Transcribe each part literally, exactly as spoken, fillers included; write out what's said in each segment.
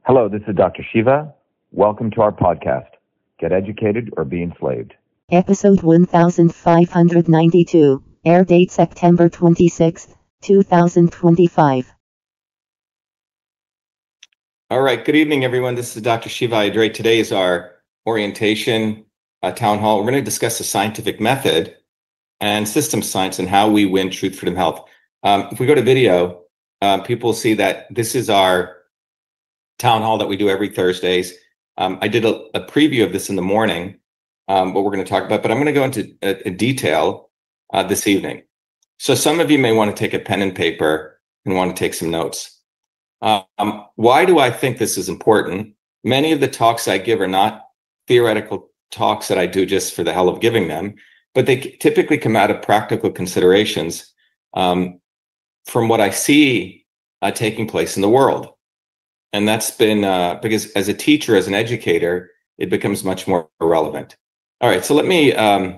Hello, this is Doctor Shiva. Welcome to our podcast, Get Educated or Be Enslaved. Episode one thousand five hundred ninety-two, air date September twenty-sixth, two thousand twenty-five. All right, good evening, everyone. This is Doctor Shiva Ayyadurai. Today is our orientation uh, town hall. We're going to discuss the scientific method and systems science and how we win Truth, Freedom, Health. Um, if we go to video, uh, people see that this is our town hall that we do every Thursdays. Um, I did a, a preview of this in the morning, um, what we're going to talk about, but I'm going to go into a, a detail uh, this evening. So some of you may want to take a pen and paper and want to take some notes. Um, why do I think this is important? Many of the talks I give are not theoretical talks that I do just for the hell of giving them, but they typically come out of practical considerations um, from what I see uh, taking place in the world. And that's been uh, because as a teacher, as an educator, it becomes much more relevant. All right, so let me um,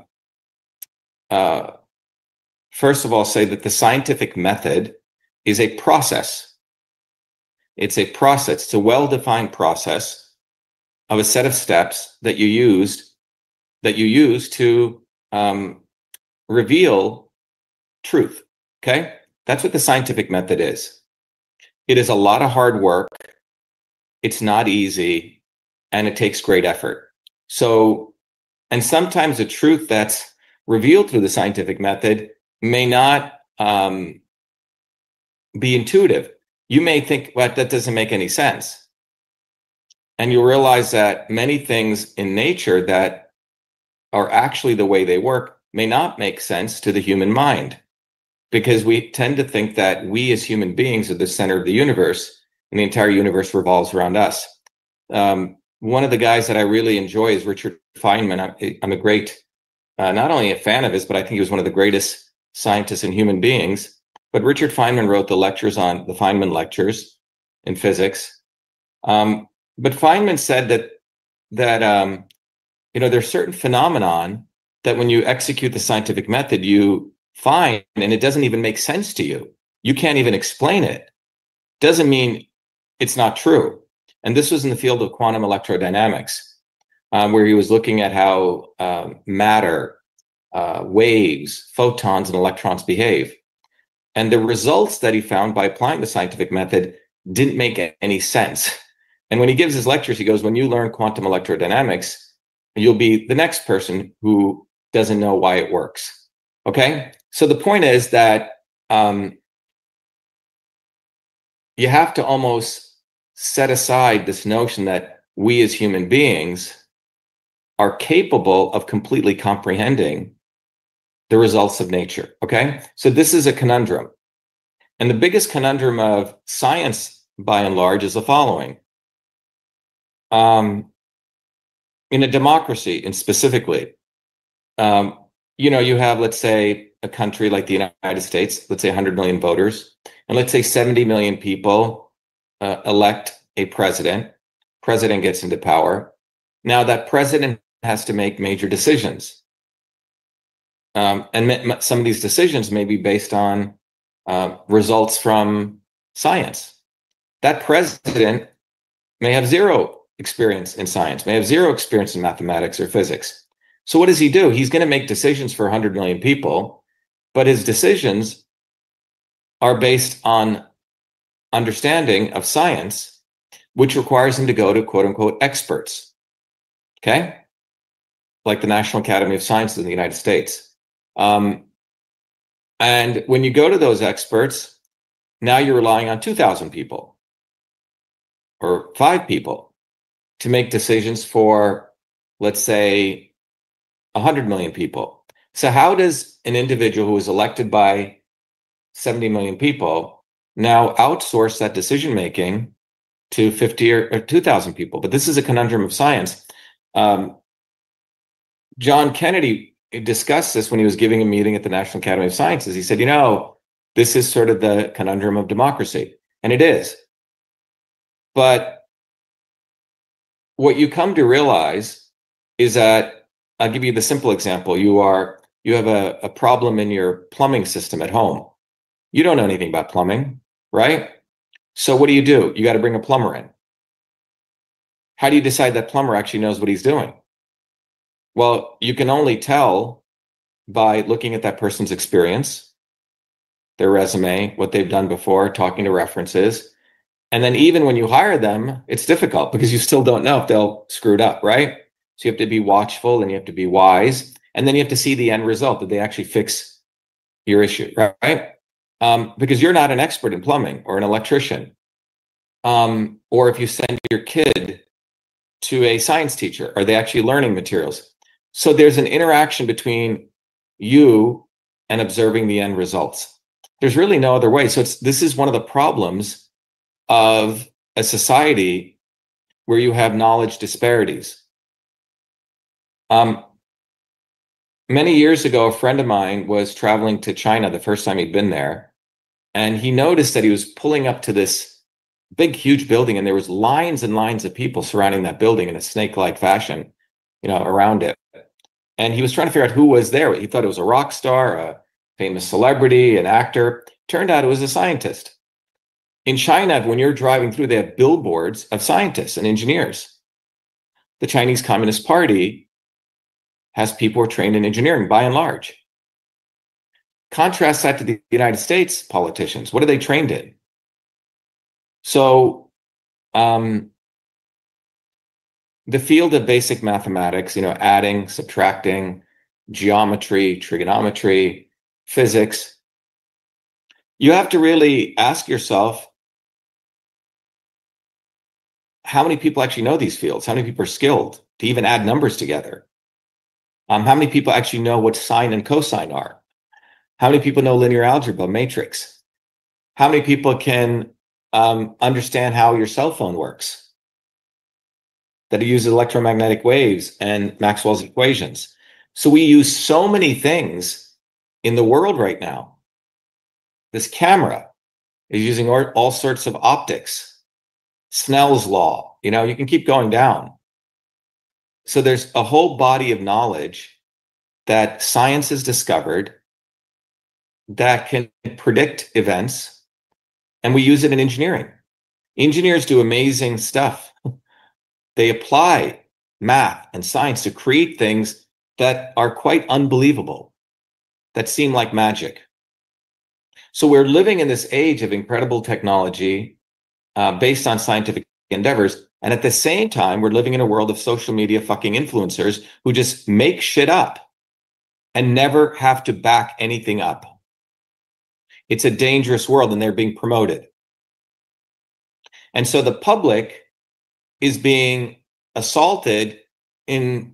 uh, first of all say that the scientific method is a process. It's a process, it's a well-defined process of a set of steps that you used, that you use to um, reveal truth, okay? That's what the scientific method is. It is a lot of hard work. It's not easy, and it takes great effort. So, and sometimes the truth that's revealed through the scientific method may not um, be intuitive. You may think, well, that doesn't make any sense. And you'll realize that many things in nature that are actually the way they work may not make sense to the human mind, because we tend to think that we as human beings are the center of the universe, and the entire universe revolves around us. Um, one of the guys that I really enjoy is Richard Feynman. I'm, I'm a great, uh, not only a fan of his, but I think he was one of the greatest scientists and human beings. But Richard Feynman wrote the lectures on the Feynman lectures in physics. Um, but Feynman said that that um, you know there's certain phenomenon that when you execute the scientific method, you find, and it doesn't even make sense to you. You can't even explain it. Doesn't mean it's not true. And this was in the field of quantum electrodynamics, um, where he was looking at how uh, matter, uh, waves, photons, and electrons behave. And the results that he found by applying the scientific method didn't make any sense. And when he gives his lectures, he goes, when you learn quantum electrodynamics, you'll be the next person who doesn't know why it works. Okay? So the point is that um, you have to almost set aside this notion that we as human beings are capable of completely comprehending the results of nature, okay? So this is a conundrum. And the biggest conundrum of science, by and large, is the following. Um, in a democracy, and specifically, um, you know, you have, let's say, a country like the United States, let's say one hundred million voters, and let's say seventy million people uh, elect a president. President gets into power. Now that president has to make major decisions. Um, and m- some of these decisions may be based on uh, results from science. That president may have zero experience in science, may have zero experience in mathematics or physics. So what does he do? He's going to make decisions for one hundred million people, but his decisions are based on understanding of science, which requires him to go to quote unquote experts. Okay? Like the National Academy of Sciences in the United States. Um, and when you go to those experts, now you're relying on two thousand people or five people to make decisions for, let's say, one hundred million people. So how does an individual who is elected by seventy million people now outsource that decision-making to fifty or, or two thousand people? But this is a conundrum of science. Um, John Kennedy discussed this when he was giving a meeting at the National Academy of Sciences. He said, you know, this is sort of the conundrum of democracy. And it is. But what you come to realize is that, I'll give you the simple example. You are, you have a, a problem in your plumbing system at home. You don't know anything about plumbing, right? So what do you do? You got to bring a plumber in. How do you decide that plumber actually knows what he's doing? Well, you can only tell by looking at that person's experience, their resume, what they've done before, talking to references. And then even when you hire them, it's difficult because you still don't know if they'll screw it up, right? So you have to be watchful and you have to be wise. And then you have to see the end result. Did they actually fix your issue, right? Um, because you're not an expert in plumbing or an electrician. Um, or if you send your kid to a science teacher, are they actually learning materials? So there's an interaction between you and observing the end results. There's really no other way. So it's, this is one of the problems of a society where you have knowledge disparities. Um, many years ago, a friend of mine was traveling to China the first time he'd been there, and he noticed that he was pulling up to this big, huge building, and there was lines and lines of people surrounding that building in a snake-like fashion, you know, around it. And he was trying to figure out who was there. He thought it was a rock star, a famous celebrity, an actor. Turned out it was a scientist. In China, when you're driving through, they have billboards of scientists and engineers. The Chinese Communist Party has people who are trained in engineering, by and large. Contrast that to the United States politicians. What are they trained in? So um, the field of basic mathematics, you know, adding, subtracting, geometry, trigonometry, physics, you have to really ask yourself, how many people actually know these fields? How many people are skilled to even add numbers together? Um, how many people actually know what sine and cosine are? How many people know linear algebra, matrix? How many people can um, understand how your cell phone works? That it uses electromagnetic waves and Maxwell's equations. So we use so many things in the world right now. This camera is using all, all sorts of optics. Snell's law, you know, you can keep going down. So there's a whole body of knowledge that science has discovered that can predict events, and we use it in engineering. Engineers do amazing stuff. They apply math and science to create things that are quite unbelievable, that seem like magic. So we're living in this age of incredible technology uh, based on scientific endeavors. And at the same time, we're living in a world of social media fucking influencers who just make shit up and never have to back anything up. It's a dangerous world, and they're being promoted. And so the public is being assaulted in,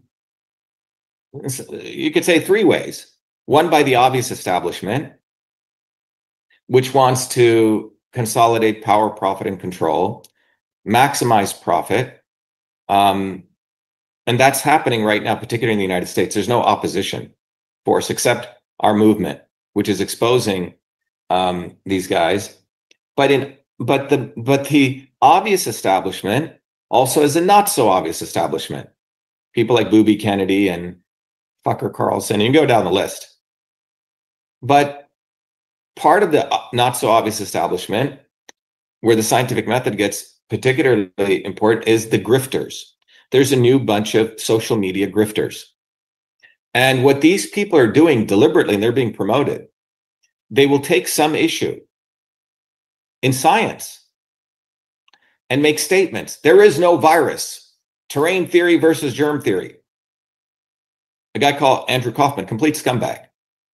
you could say, three ways. One, by the obvious establishment, which wants to consolidate power, profit, and control, maximize profit. Um, and that's happening right now, particularly in the United States. There's no opposition force except our movement, which is exposing um, these guys. But in but the but the obvious establishment also is a not so obvious establishment. People like Booby Kennedy and Fucker Carlson, and you can go down the list. But part of the not so obvious establishment, where the scientific method gets particularly important, is the grifters. There's a new bunch of social media grifters. And what these people are doing deliberately, and they're being promoted, they will take some issue in science and make statements. There is no virus. Terrain theory versus germ theory. A guy called Andrew Kaufman, complete scumbag.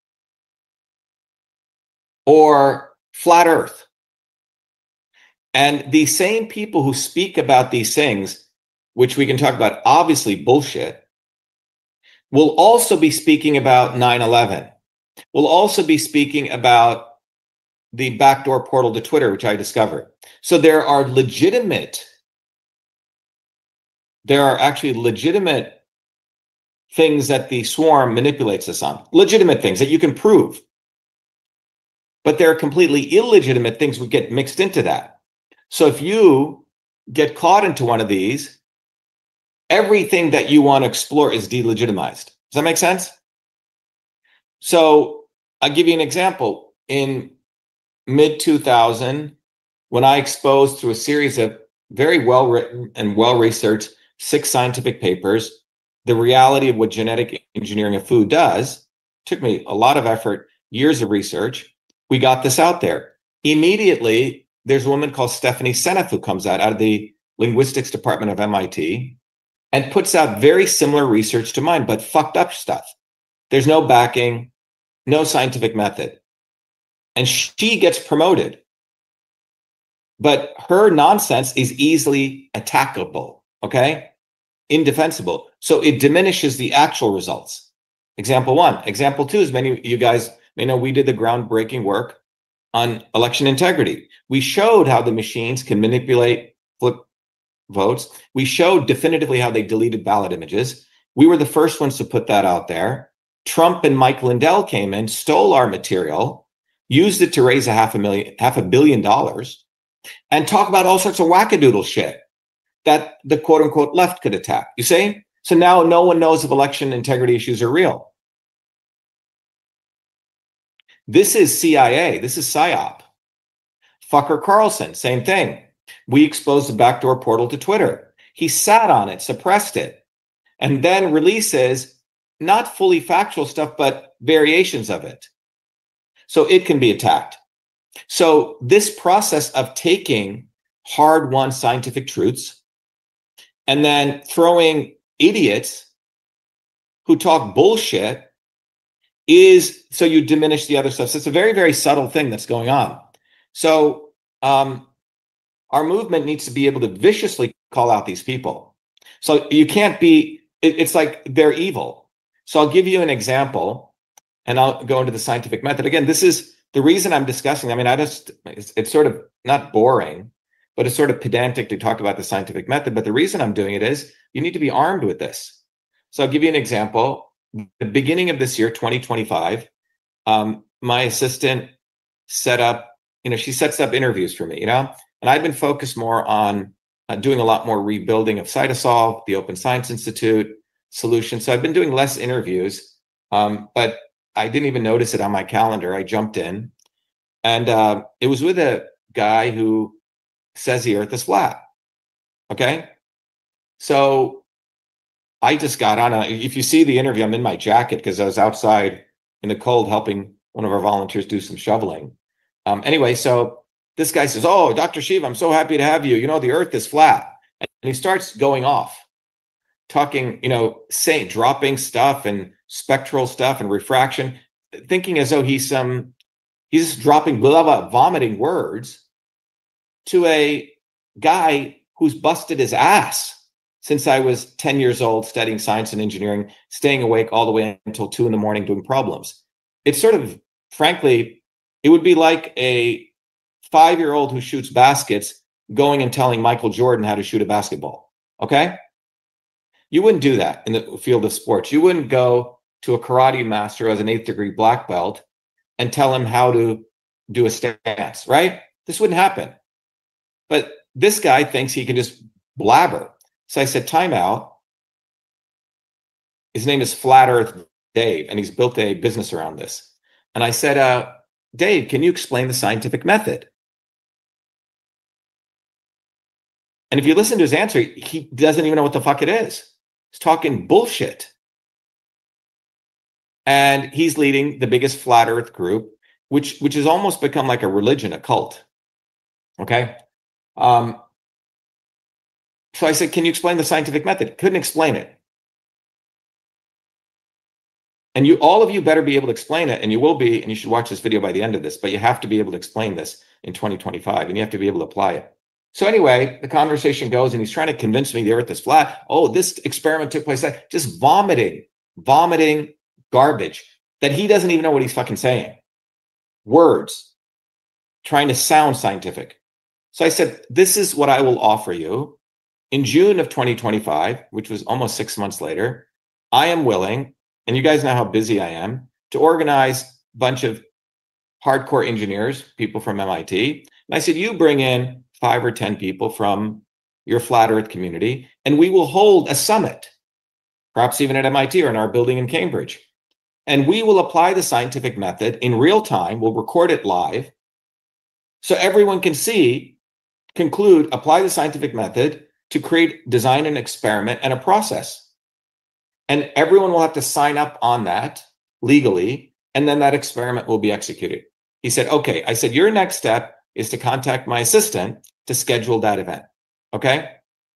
Or flat earth. And these same people who speak about these things, which we can talk about, obviously bullshit, will also be speaking about nine eleven. We'll also be speaking about the backdoor portal to Twitter, which I discovered. So there are legitimate, there are actually legitimate things that the swarm manipulates us on. Legitimate things that you can prove. But there are completely illegitimate things that get mixed into that. So if you get caught into one of these, everything that you want to explore is delegitimized. Does that make sense? So I'll give you an example. In mid two thousand, when I exposed through a series of very well-written and well-researched six scientific papers, the reality of what genetic engineering of food does. Took me a lot of effort, years of research. We got this out there. Immediately, there's a woman called Stephanie Seneff who comes out, out of the linguistics department of M I T and puts out very similar research to mine, but fucked up stuff. There's no backing, no scientific method. And she gets promoted. But her nonsense is easily attackable, okay? Indefensible. So it diminishes the actual results. Example one. Example two is many of you guys may know we did the groundbreaking work on election integrity. We showed how the machines can manipulate flip votes. We showed definitively how they deleted ballot images. We were the first ones to put that out there. Trump and Mike Lindell came in, stole our material, used it to raise a half a million, half a billion dollars, and talk about all sorts of wackadoodle shit that the quote unquote left could attack. You see? So now no one knows if election integrity issues are real. This is C I A. This is PSYOP. Fucker Carlson, same thing. We exposed the backdoor portal to Twitter. He sat on it, suppressed it, and then releases not fully factual stuff, but variations of it. So it can be attacked. So this process of taking hard-won scientific truths and then throwing idiots who talk bullshit is so you diminish the other stuff. So it's a very, very subtle thing that's going on. So um, our movement needs to be able to viciously call out these people. So you can't be, it, it's like they're evil. So I'll give you an example and I'll go into the scientific method. Again, this is the reason I'm discussing. I mean, I just, it's, it's sort of not boring, but it's sort of pedantic to talk about the scientific method. But the reason I'm doing it is you need to be armed with this. So I'll give you an example. The beginning of this year, twenty twenty-five, um, my assistant set up, you know, she sets up interviews for me, you know, and I've been focused more on uh, doing a lot more rebuilding of Cytosolve, the Open Science Institute solution. So I've been doing less interviews, um, but I didn't even notice it on my calendar. I jumped in and uh, it was with a guy who says the earth is flat. Okay. So I just got on. A, if you see the interview, I'm in my jacket because I was outside in the cold helping one of our volunteers do some shoveling. Um, anyway, so this guy says, "Oh, Doctor Shiva, I'm so happy to have you. You know, the earth is flat." And he starts going off, talking, you know, saying, dropping stuff and spectral stuff and refraction, thinking as though he's some, he's just dropping blah, blah, vomiting words to a guy who's busted his ass since I was ten years old, studying science and engineering, staying awake all the way until two in the morning doing problems. It's sort of, frankly, it would be like a five-year-old who shoots baskets going and telling Michael Jordan how to shoot a basketball, okay? You wouldn't do that in the field of sports. You wouldn't go to a karate master who has an eighth degree black belt and tell him how to do a stance, right? This wouldn't happen. But this guy thinks he can just blabber. So I said, time out. His name is Flat Earth Dave, and he's built a business around this. And I said, uh, Dave, can you explain the scientific method? And if you listen to his answer, he doesn't even know what the fuck it is. He's talking bullshit. And he's leading the biggest flat earth group, which, which has almost become like a religion, a cult. Okay? Um, so I said, can you explain the scientific method? Couldn't explain it. And you, all of you better be able to explain it, and you will be, and you should watch this video by the end of this, but you have to be able to explain this in twenty twenty-five, and you have to be able to apply it. So anyway, the conversation goes, and he's trying to convince me the earth is flat. Oh, this experiment took place. Just vomiting, vomiting garbage that he doesn't even know what he's fucking saying. Words, trying to sound scientific. So I said, this is what I will offer you. In June of twenty twenty-five, which was almost six months later, I am willing, and you guys know how busy I am, to organize a bunch of hardcore engineers, people from M I T. And I said, you bring in five or ten people from your flat earth community, and we will hold a summit, perhaps even at M I T or in our building in Cambridge. And we will apply the scientific method in real time. We'll record it live so everyone can see, conclude, apply the scientific method, to create, design an experiment and a process. And everyone will have to sign up on that legally, and then that experiment will be executed. He said, okay. I said, your next step is to contact my assistant to schedule that event. Okay.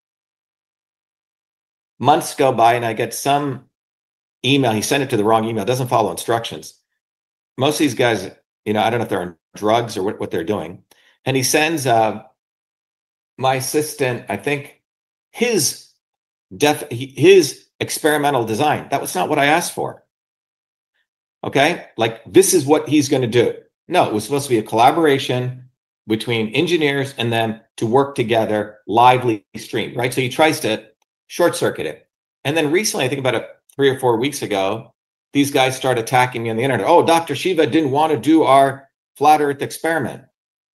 Months go by and I get some email. He sent it to the wrong email. Doesn't follow instructions. Most of these guys, you know, I don't know if they're on drugs or what, what they're doing. And he sends uh, my assistant, I think, his def, his experimental design. That was not what I asked for. Okay. Like, this is what he's going to do. No, it was supposed to be a collaboration between engineers and them to work together, lively stream, right? So he tries to short circuit it. And then recently, I think about a, three or four weeks ago, these guys start attacking me on the internet. Oh, Doctor Shiva didn't want to do our flat earth experiment.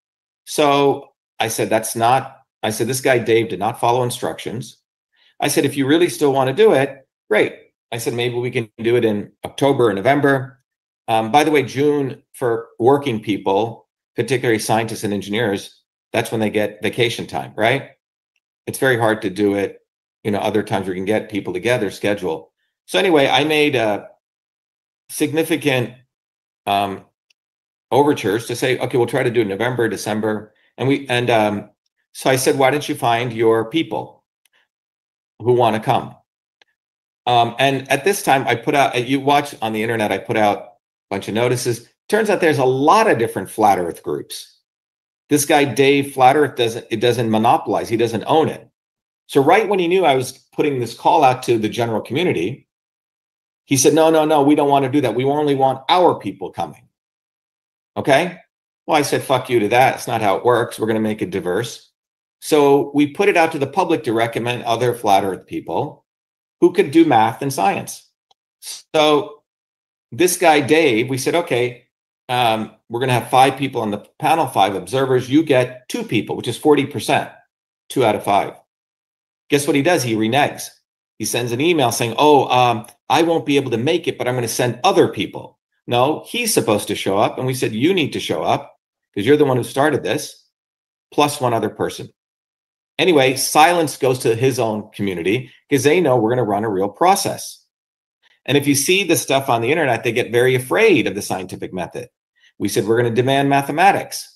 So I said, that's not, I said, this guy, Dave, did not follow instructions. I said, if you really still want to do it, great. I said, maybe we can do it in October or November. Um, by the way, June for working people, particularly scientists and engineers, that's when they get vacation time, right? It's very hard to do it. You know, other times we can get people together, schedule. So anyway, I made uh, significant um, overtures to say, okay, we'll try to do it in November, December. And we, and um, so I said, why don't you find your people who want to come? Um, and at this time I put out, you watch on the internet, I put out a bunch of notices. Turns out there's a lot of different flat earth groups. This guy, Dave, Flat Earth doesn't, it doesn't monopolize. He doesn't own it. So right when he knew I was putting this call out to the general community, he said, no, no, no, we don't want to do that. We only want our people coming. Okay. Well, I said, fuck you to that. It's not how it works. We're going to make it diverse. So we put it out to the public to recommend other flat earth people who could do math and science. So this guy, Dave, we said, okay, um, we're going to have five people on the panel, five observers. You get two people, which is forty percent, two out of five. Guess what he does? He reneges. He sends an email saying, oh, um, I won't be able to make it, but I'm going to send other people. No, he's supposed to show up. And we said, you need to show up because you're the one who started this, plus one other person. Anyway, silence goes to his own community because they know we're going to run a real process. And if you see the stuff on the internet, they get very afraid of the scientific method. We said, we're going to demand mathematics.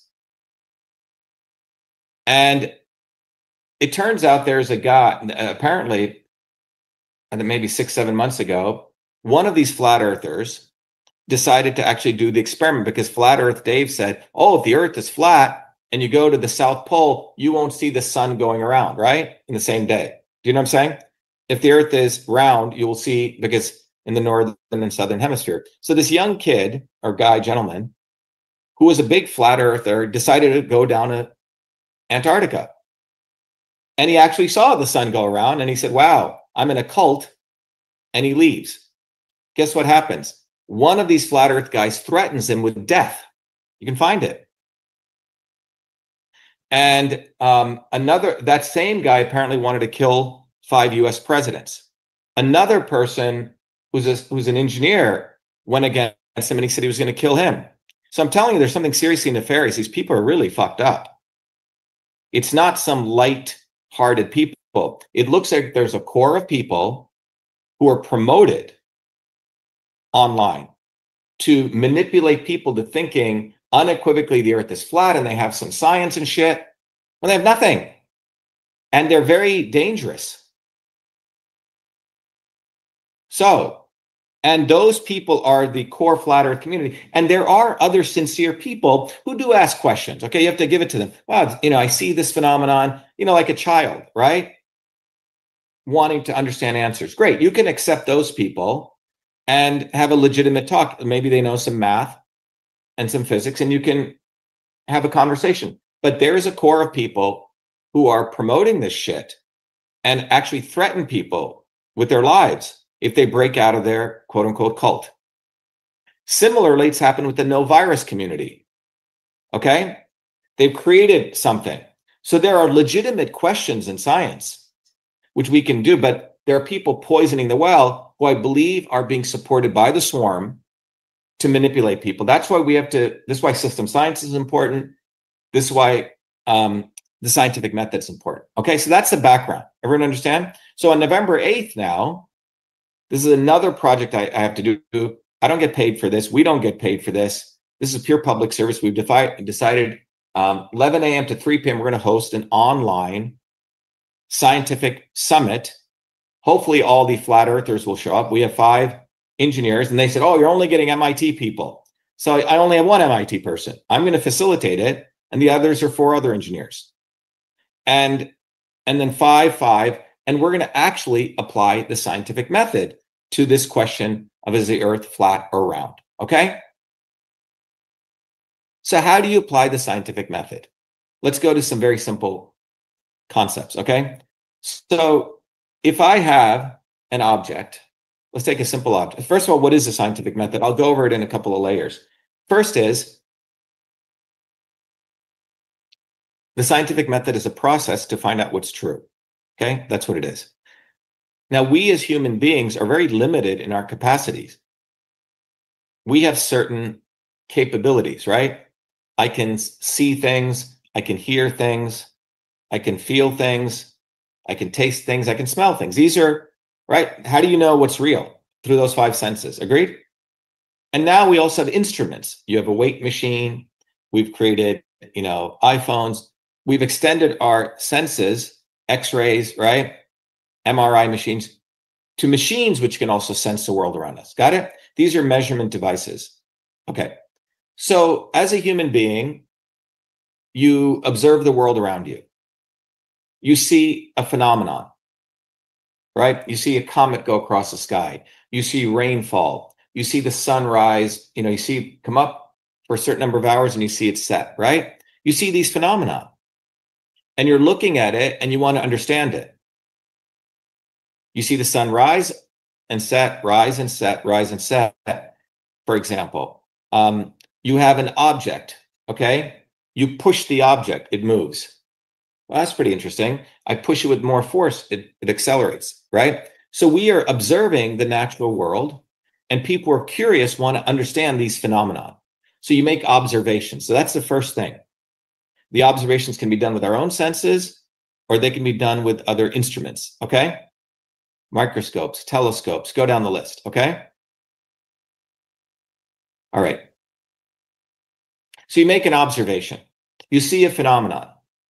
And it turns out there's a guy, apparently, I think maybe six, seven months ago, one of these flat earthers decided to actually do the experiment because Flat Earth Dave said, oh, if the earth is flat and you go to the South Pole, you won't see the sun going around, right? In the same day. Do you know what I'm saying? If the earth is round, you will see, because in the northern and southern hemisphere. So this young kid or guy, gentleman, who was a big flat earther, decided to go down to Antarctica. And he actually saw the sun go around and he said, wow, I'm in a cult. And he leaves. Guess what happens? One of these flat earth guys threatens him with death. You can find it. And um, another, that same guy apparently wanted to kill five U S presidents. Another person who's, a, who's an engineer went against him and he said he was going to kill him. So I'm telling you, there's something seriously nefarious. These people are really fucked up. It's not some light-hearted people. It looks like there's a core of people who are promoted online to manipulate people to thinking unequivocally the earth is flat and they have some science and shit. Well, they have nothing. And they're very dangerous. So, and those people are the core flat earth community. And there are other sincere people who do ask questions. Okay, you have to give it to them. Wow, you know, I see this phenomenon, you know, like a child, right? Wanting to understand answers. Great, you can accept those people and have a legitimate talk. Maybe they know some math and some physics, and you can have a conversation. But there is a core of people who are promoting this shit and actually threaten people with their lives if they break out of their quote unquote cult. Similarly, it's happened with the no virus community. Okay? They've created something. So there are legitimate questions in science, which we can do, but there are people poisoning the well who I believe are being supported by the swarm to manipulate people. That's why we have to, this is why system science is important. This is why um, the scientific method is important. Okay, so that's the background. Everyone understand? So on November eighth now, this is another project I, I have to do. I don't get paid for this. We don't get paid for this. This is pure public service. We've defi- decided um, eleven a.m. to three p.m. we're going to host an online scientific summit. Hopefully all the flat earthers will show up. We have five engineers, and they said, oh, you're only getting M I T people. So I only have one M I T person. I'm going to facilitate it, and the others are four other engineers. And, and then five, five, and we're going to actually apply the scientific method to this question of is the earth flat or round, okay? So how do you apply the scientific method? Let's go to some very simple concepts, okay? So if I have an object, let's take a simple object. First of all, what is the scientific method? I'll go over it in a couple of layers. First is, the scientific method is a process to find out what's true, okay? That's what it is. Now, we as human beings are very limited in our capacities. We have certain capabilities, right? I can see things, I can hear things, I can feel things, I can taste things, I can smell things. These are, right? How do you know what's real? Through those five senses, agreed? And now we also have instruments. You have a weight machine. We've created, you know, iPhones. We've extended our senses, X-rays, right? M R I machines, to machines which can also sense the world around us. Got it? These are measurement devices. Okay. So as a human being, you observe the world around you. You see a phenomenon, right? You see a comet go across the sky. You see rainfall. You see the sun rise. You know, you see it come up for a certain number of hours and you see it set, right? You see these phenomena and you're looking at it and you want to understand it. You see the sun rise and set, rise and set, rise and set, for example. Um, you have an object, okay? You push the object, it moves. Well, that's pretty interesting. I push it with more force, it, it accelerates, right? So we are observing the natural world, and people are curious, want to understand these phenomena. So you make observations. So that's the first thing. The observations can be done with our own senses, or they can be done with other instruments, okay? Microscopes, telescopes, go down the list, okay? All right. So you make an observation. You see a phenomenon.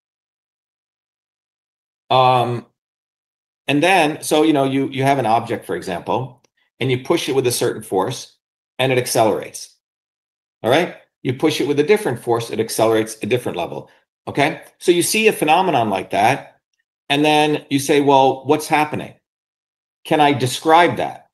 Um, and then, so, you know, you, you have an object, for example, and you push it with a certain force and it accelerates. All right. You push it with a different force, it accelerates a different level. Okay. So you see a phenomenon like that. And then you say, well, what's happening? Can I describe that?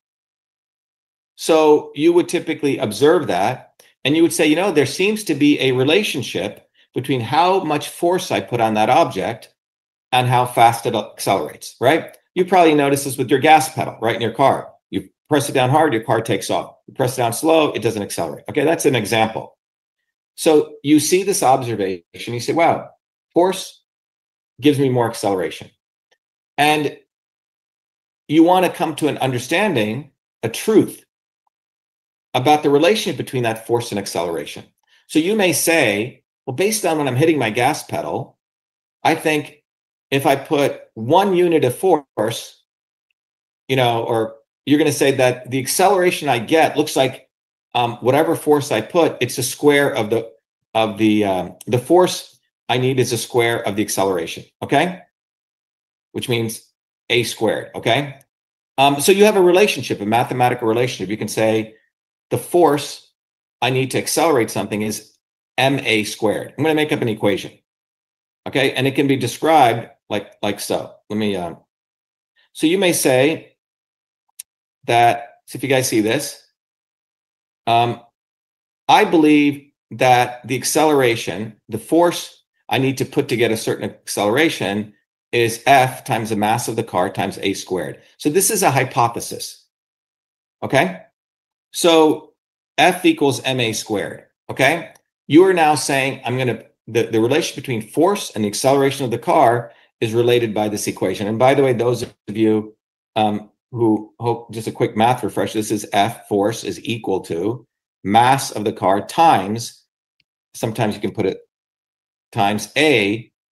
So you would typically observe that and you would say, you know, there seems to be a relationship between how much force I put on that object and how fast it accelerates, right? You probably notice this with your gas pedal, right, in your car. You press it down hard, your car takes off. You press it down slow, it doesn't accelerate. Okay, that's an example. So you see this observation, you say, wow, force gives me more acceleration. And you want to come to an understanding, a truth about the relationship between that force and acceleration. So you may say, well, based on when I'm hitting my gas pedal, I think if I put one unit of force, you know, or you're going to say that the acceleration I get looks like um, whatever force I put, it's a square of the of the um, the force I need is a square of the acceleration. Okay, which means a squared. Okay, um, so you have a relationship, a mathematical relationship. You can say the force I need to accelerate something is ma squared. I'm going to make up an equation. Okay, and it can be described like like so. Let me. Um, so you may say that. So if you guys see this, um, I believe that the acceleration, the force I need to put to get a certain acceleration, is F times the mass of the car times a squared. So this is a hypothesis. Okay, so F equals ma squared. Okay, you are now saying I'm going to. The, the relation between force and the acceleration of the car is related by this equation. And by the way, those of you um, who hope, just a quick math refresh, this is F, force, is equal to mass of the car times, sometimes you can put it times A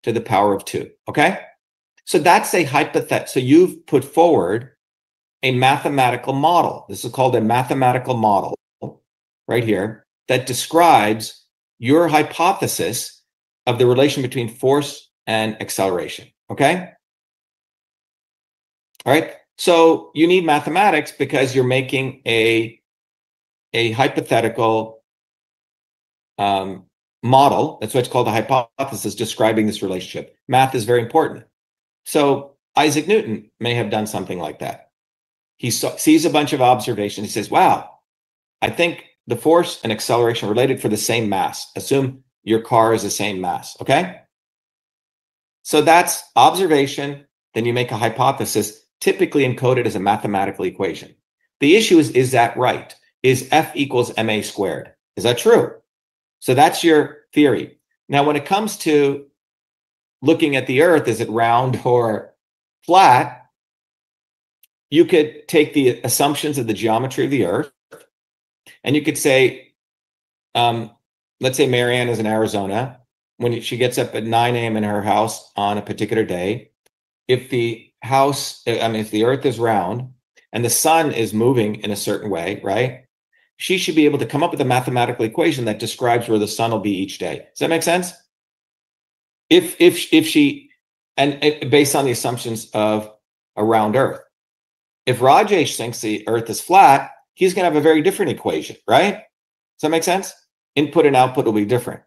to the power of two, okay? So that's a hypothet. So you've put forward a mathematical model. This is called a mathematical model right here that describes your hypothesis of the relation between force and acceleration, okay? All right, so you need mathematics because you're making a, a hypothetical um, model. That's what's called a hypothesis describing this relationship. Math is very important. So Isaac Newton may have done something like that. He saw, sees a bunch of observations. He says, wow, I think the force and acceleration are related for the same mass. Assume your car is the same mass, okay? So that's observation. Then you make a hypothesis, typically encoded as a mathematical equation. The issue is, is that right? Is F equals ma squared? Is that true? So that's your theory. Now, when it comes to looking at the Earth, is it round or flat? You could take the assumptions of the geometry of the Earth, and you could say, um, let's say Marianne is in Arizona. When she gets up at nine a m in her house on a particular day, if the house, I mean, if the Earth is round and the sun is moving in a certain way, right? She should be able to come up with a mathematical equation that describes where the sun will be each day. Does that make sense? If if if she, and it, based on the assumptions of a round Earth. If Rajesh thinks the Earth is flat, he's going to have a very different equation, right? Does that make sense? Input and output will be different.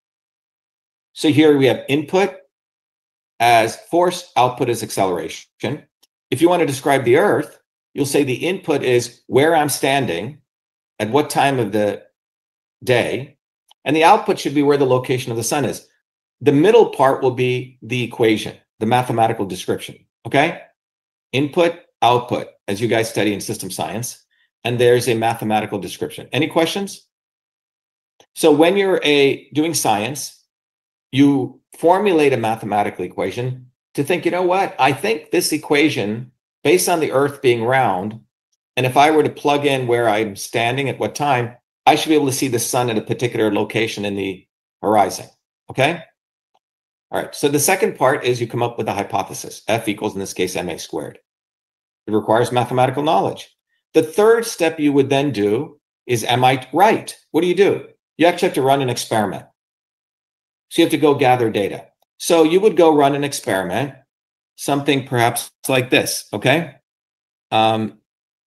So here we have input as force, output as acceleration. If you want to describe the Earth, you'll say the input is where I'm standing at what time of the day, and the output should be where the location of the sun is. The middle part will be the equation, the mathematical description, okay? Input, output, as you guys study in system science, and there's a mathematical description. Any questions? So when you're a doing science, you formulate a mathematical equation to think, you know what? I think this equation, based on the Earth being round, and if I were to plug in where I'm standing at what time, I should be able to see the sun at a particular location in the horizon, okay? All right, so the second part is you come up with a hypothesis. F equals, in this case, ma squared. It requires mathematical knowledge. The third step you would then do is, am I right? What do you do? You actually have to run an experiment. So you have to go gather data. So you would go run an experiment, something perhaps like this, okay? Um,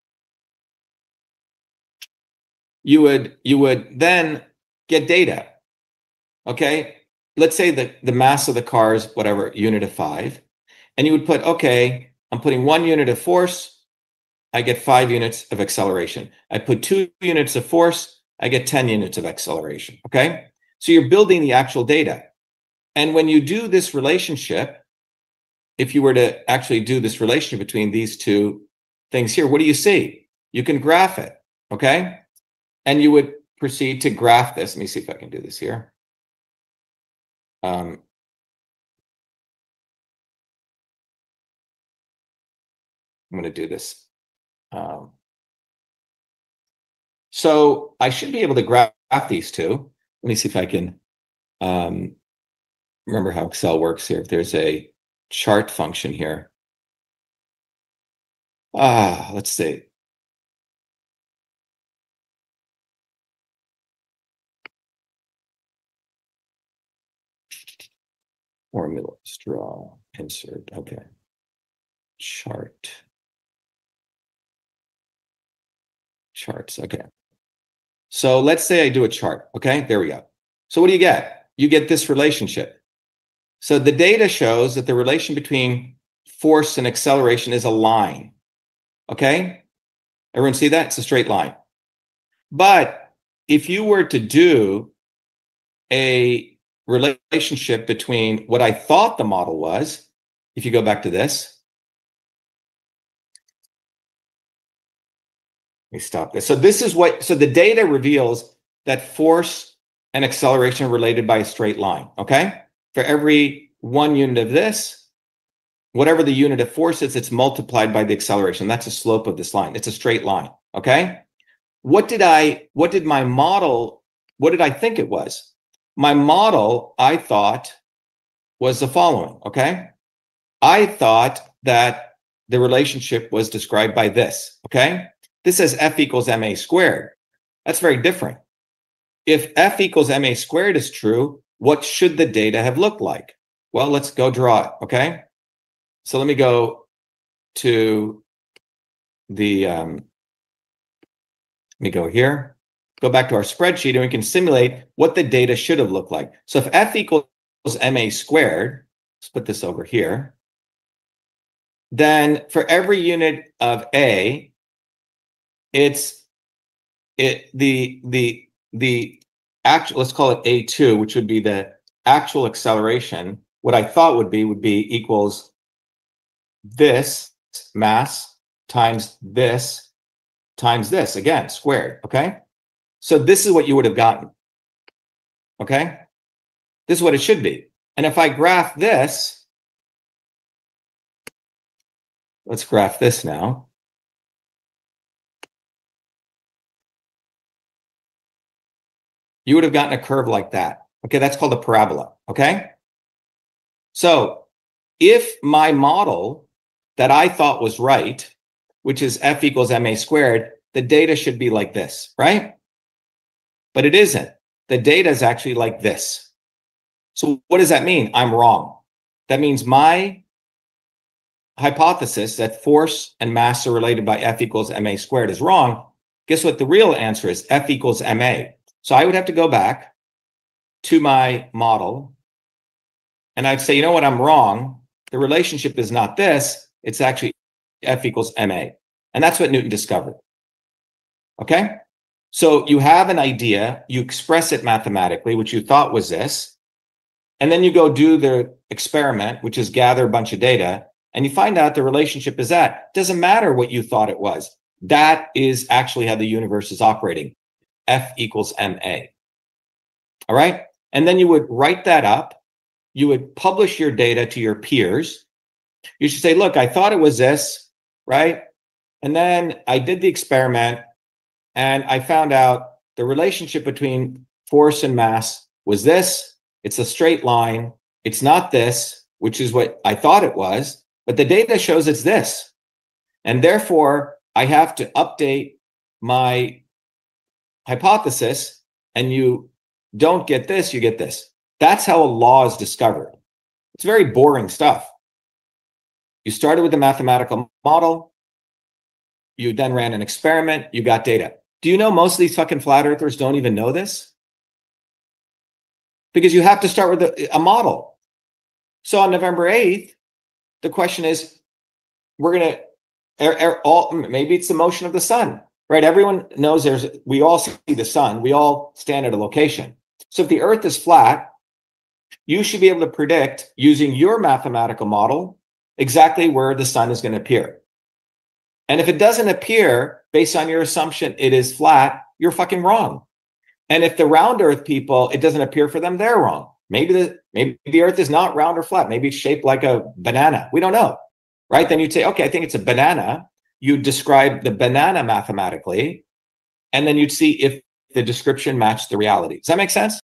you would you would then get data, okay? Let's say that the mass of the car is whatever, unit of five. And you would put, okay, I'm putting one unit of force, I get five units of acceleration. I put two units of force, I get ten units of acceleration, okay? So you're building the actual data. And when you do this relationship, if you were to actually do this relationship between these two things here, what do you see? You can graph it, okay? And you would proceed to graph this. Let me see if I can do this here. Um, I'm going to do this. Um, so I should be able to graph these two. Let me see if I can um, remember how Excel works here. If there's a chart function here. Ah, let's see. Formulas, draw, insert. Okay. Chart. Charts. Okay. So let's say I do a chart. Okay. There we go. So what do you get? You get this relationship. So the data shows that the relation between force and acceleration is a line. Okay. Everyone see that? It's a straight line. But if you were to do a relationship between what I thought the model was, if you go back to this, let me stop this. So this is what, so the data reveals that force and acceleration are related by a straight line, okay? For every one unit of this, whatever the unit of force is, it's multiplied by the acceleration. That's the slope of this line. It's a straight line, okay? What did I, what did my model, what did I think it was? My model, I thought, was the following, okay? I thought that the relationship was described by this, okay? This says F equals M A squared. That's very different. If F equals M A squared is true, what should the data have looked like? Well, let's go draw it, okay? So let me go to the, um, let me go here, go back to our spreadsheet, and we can simulate what the data should have looked like. So if F equals M A squared, let's put this over here, then for every unit of A, it's it the the the actual, let's call it A two, which would be the actual acceleration. What I thought would be would be equals this mass times this times this, again, squared, okay? So this is what you would have gotten, okay? This is what it should be. And if I graph this, let's graph this now. You would have gotten a curve like that. Okay, that's called a parabola, okay? So if my model that I thought was right, which is F equals M A squared, the data should be like this, right? But it isn't. The data is actually like this. So what does that mean? I'm wrong. That means my hypothesis that force and mass are related by F equals M A squared is wrong. Guess what the real answer is? F equals M A. So I would have to go back to my model and I'd say, you know what, I'm wrong. The relationship is not this, it's actually F equals M A. And that's what Newton discovered. Okay? So you have an idea, you express it mathematically, which you thought was this, and then you go do the experiment, which is gather a bunch of data, and you find out the relationship is that. Doesn't matter what you thought it was. That is actually how the universe is operating. F equals M A. All right? And then you would write that up. You would publish your data to your peers. You should say, look, I thought it was this, right? And then I did the experiment and I found out the relationship between force and mass was this. It's a straight line. It's not this, which is what I thought it was, but the data shows it's this. And therefore, I have to update my hypothesis, and you don't get this, you get this. That's how a law is discovered. It's very boring stuff. You started with a mathematical model. You then ran an experiment. You got data. Do you know most of these fucking flat earthers don't even know this? Because you have to start with a, a model. So on November eighth, the question is, we're going to, er, er, all, maybe it's the motion of the sun, right? Everyone knows there's, we all see the sun. We all stand at a location. So if the earth is flat, you should be able to predict using your mathematical model exactly where the sun is going to appear. And if it doesn't appear based on your assumption it is flat, you're fucking wrong. And if the round earth people, it doesn't appear for them, they're wrong. Maybe the maybe the earth is not round or flat. Maybe it's shaped like a banana. We don't know, right? Then you'd say, okay, I think it's a banana. You'd describe the banana mathematically, and then you'd see if the description matched the reality. Does that make sense?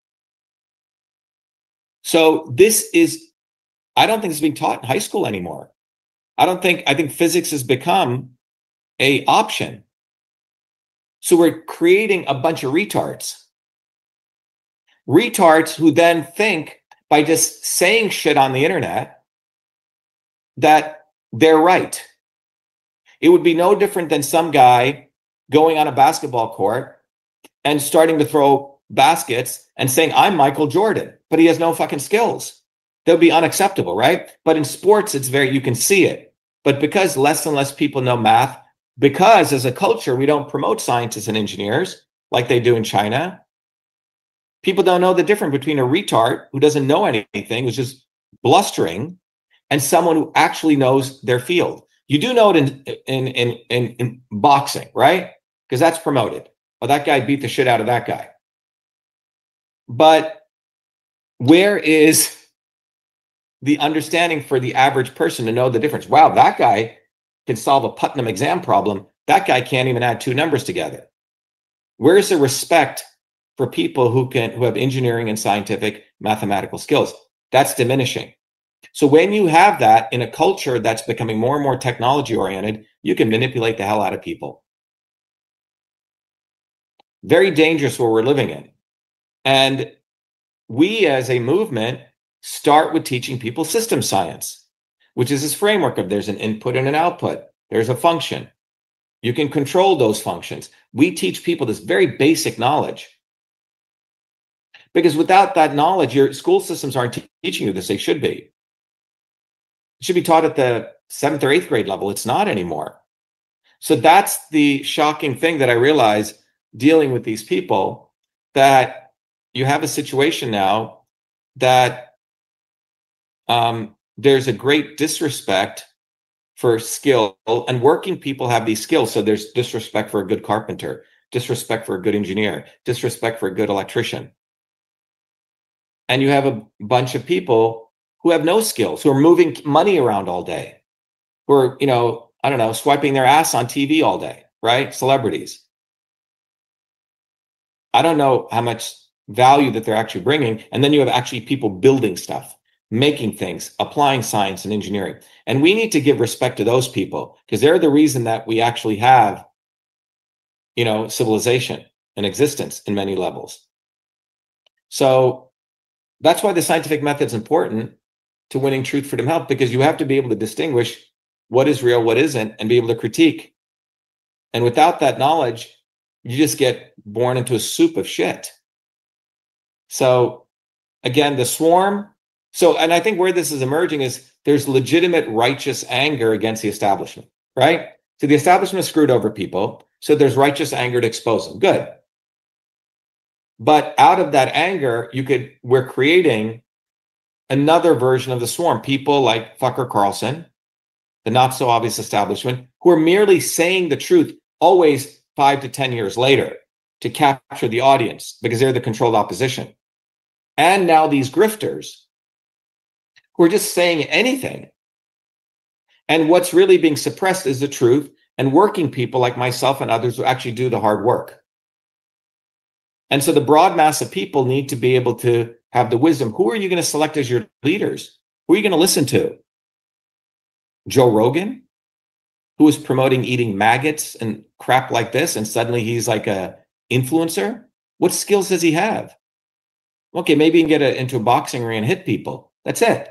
So this is, I don't think it's being taught in high school anymore. I don't think, I think physics has become a option. So we're creating a bunch of retards. Retards who then think by just saying shit on the internet that they're right. It would be no different than some guy going on a basketball court and starting to throw baskets and saying, I'm Michael Jordan, but he has no fucking skills. That would be unacceptable, right? But in sports, it's very, you can see it. But because less and less people know math, because as a culture, we don't promote scientists and engineers like they do in China, people don't know the difference between a retard who doesn't know anything, who's just blustering, and someone who actually knows their field. You do know it in, in, in, in, in boxing, right? Because that's promoted. Oh, that guy beat the shit out of that guy. But where is the understanding for the average person to know the difference? Wow, that guy can solve a Putnam exam problem. That guy can't even add two numbers together. Where's the respect for people who can who have engineering and scientific mathematical skills? that's diminishing. So when you have that in a culture that's becoming more and more technology oriented, you can manipulate the hell out of people. Very dangerous where we're living in. And we as a movement start with teaching people system science, which is this framework of there's an input and an output. There's a function. You can control those functions. We teach people this very basic knowledge. Because without that knowledge, your school systems aren't te- teaching you this. They should be. It should be taught at the seventh or eighth grade level. It's not anymore. So that's the shocking thing that I realize dealing with these people, that you have a situation now that um, there's a great disrespect for skill, and working people have these skills. So there's disrespect for a good carpenter, disrespect for a good engineer, disrespect for a good electrician. And you have a bunch of people who have no skills, who are moving money around all day, who are, you know, I don't know, swiping their ass on T V all day, right? Celebrities. I don't know how much value that they're actually bringing. And then you have actually people building stuff, making things, applying science and engineering. And we need to give respect to those people, because they're the reason that we actually have, you know, civilization and existence in many levels. So that's why the scientific method is important to winning truth, freedom, health, because you have to be able to distinguish what is real, what isn't, and be able to critique. And without that knowledge, you just get born into a soup of shit. So again, the swarm. So, and I think where this is emerging is there's legitimate righteous anger against the establishment, right? So the establishment screwed over people. So there's righteous anger to expose them. Good. But out of that anger, you could, we're creating another version of the swarm. People like Fucker Carlson, the not so obvious establishment, who are merely saying the truth, always five to ten years later, to capture the audience because they're the controlled opposition. And now these grifters who are just saying anything. And what's really being suppressed is the truth, and working people like myself and others who actually do the hard work. And so the broad mass of people need to be able to have the wisdom. Who are you going to select as your leaders? Who are you going to listen to? Joe Rogan, who is promoting eating maggots and crap like this, and suddenly he's like a influencer? What skills does he have? Okay, maybe he can get a, into a boxing ring and hit people. That's it.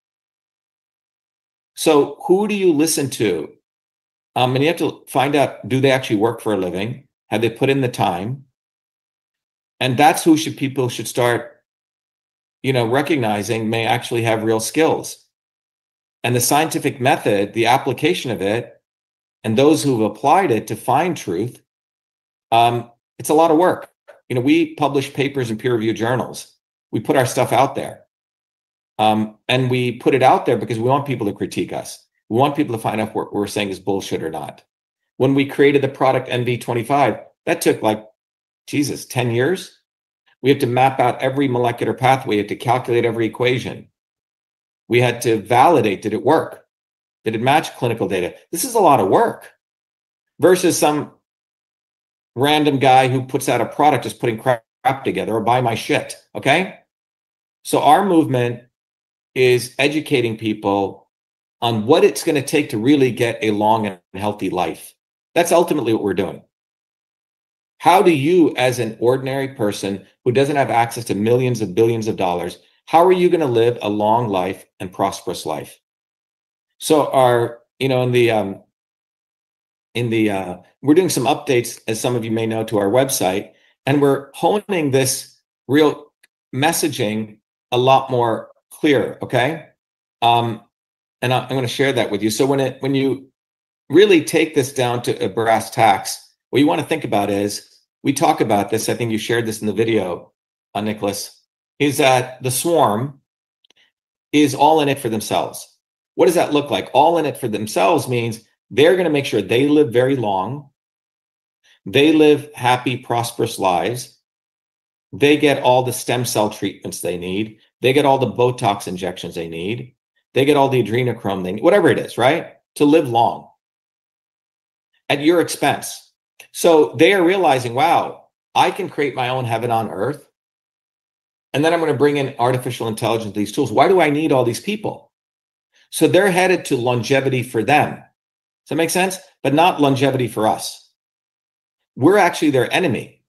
So who do you listen to? Um, and you have to find out, do they actually work for a living? Have they put in the time? And that's who should people should start, you know, recognizing may actually have real skills. And the scientific method, the application of it, and those who've applied it to find truth, um, it's a lot of work. You know, we publish papers in peer-reviewed journals. We put our stuff out there. Um, and we put it out there because we want people to critique us. We want people to find out what we're saying is bullshit or not. When we created the product N V twenty-five, that took like, Jesus, ten years. We had to map out every molecular pathway. We had to calculate every equation. We had to validate, did it work? Did it match clinical data? This is a lot of work versus some random guy who puts out a product just putting crap together, or buy my shit, okay? So our movement is educating people on what it's going to take to really get a long and healthy life. That's ultimately what we're doing. How do you, as an ordinary person who doesn't have access to millions of billions of dollars, how are you going to live a long life and prosperous life? So our, you know, in the, um, in the, uh, we're doing some updates, as some of you may know, to our website, and we're honing this real messaging a lot more clear. Okay. Um, and I, I'm going to share that with you. So when it, when you really take this down to a brass tacks, what you want to think about is, we talk about this, I think you shared this in the video, uh, Nicholas, is that the swarm is all in it for themselves. What does that look like? All in it for themselves means they're going to make sure they live very long. They live happy, prosperous lives. They get all the stem cell treatments they need. They get all the Botox injections they need. They get all the adrenochrome they need, whatever it is, right? To live long at your expense. So they are realizing, wow, I can create my own heaven on earth. And then I'm going to bring in artificial intelligence, these tools. Why do I need all these people? So they're headed to longevity for them. Does that make sense? But not longevity for us. We're actually their enemy.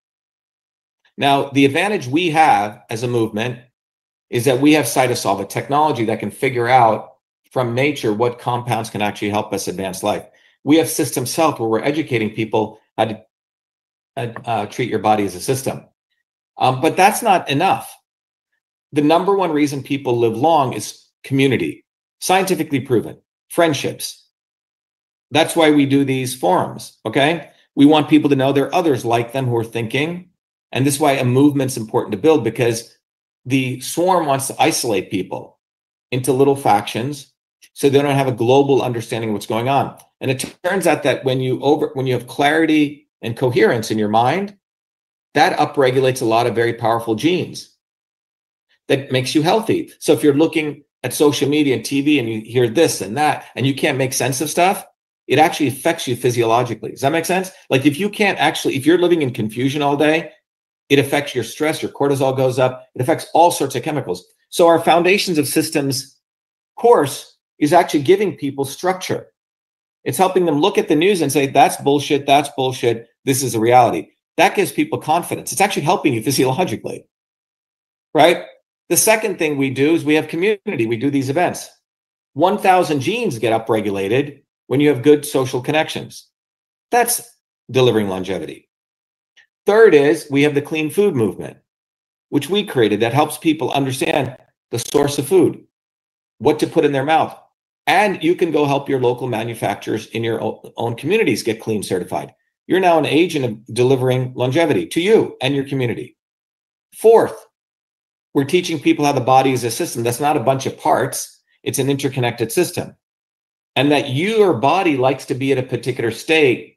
Now, the advantage we have as a movement is that we have Cytosolve, a technology that can figure out from nature what compounds can actually help us advance life. We have Systems Health, where we're educating people how to uh, uh, treat your body as a system. Um, but that's not enough. The number one reason people live long is community, scientifically proven, friendships. That's why we do these forums, okay? We want people to know there are others like them who are thinking. And this is why a movement's important to build, because the swarm wants to isolate people into little factions so they don't have a global understanding of what's going on. And it turns out that when you over when you have clarity and coherence in your mind, that upregulates a lot of very powerful genes that makes you healthy. So if you're looking at social media and T V and you hear this and that, and you can't make sense of stuff, it actually affects you physiologically. Does that make sense? Like if you can't actually, if you're living in confusion all day, it affects your stress, your cortisol goes up, it affects all sorts of chemicals. So our Foundations of Systems course is actually giving people structure. It's helping them look at the news and say, that's bullshit, that's bullshit, this is a reality. That gives people confidence. It's actually helping you physiologically, right? The second thing we do is we have community. We do these events. one thousand genes get upregulated when you have good social connections. That's delivering longevity. Third is we have the clean food movement, which we created, that helps people understand the source of food, what to put in their mouth. And you can go help your local manufacturers in your own communities get clean certified. You're now an agent of delivering longevity to you and your community. Fourth, we're teaching people how the body is a system. That's not a bunch of parts. It's an interconnected system. And that your body likes to be at a particular state.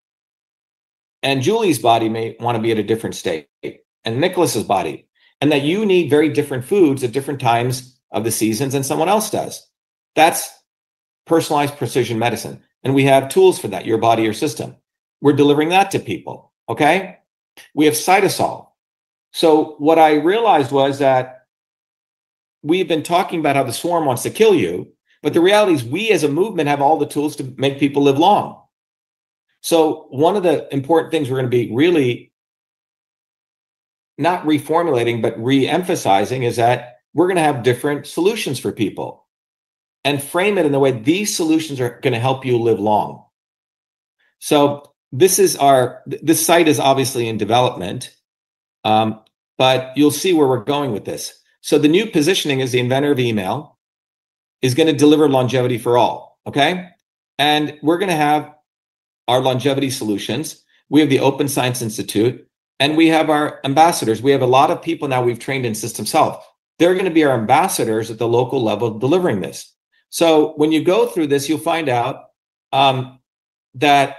And Julie's body may want to be at a different state. And Nicholas's body. And that you need very different foods at different times of the seasons than someone else does. That's personalized precision medicine. And we have tools for that, your body, your system. We're delivering that to people, okay? We have Cytosolve. So what I realized was that we've been talking about how the swarm wants to kill you, but the reality is we as a movement have all the tools to make people live long. So one of the important things we're going to be really not reformulating, but re-emphasizing is that we're going to have different solutions for people and frame it in the way these solutions are going to help you live long. So this is our, this site is obviously in development, um, but you'll see where we're going with this. So the new positioning is the inventor of email is going to deliver longevity for all, okay? And we're going to have our longevity solutions. We have the Open Science Institute, and we have our ambassadors. We have a lot of people now we've trained in Systems Health. They're going to be our ambassadors at the local level delivering this. So when you go through this, you'll find out um, that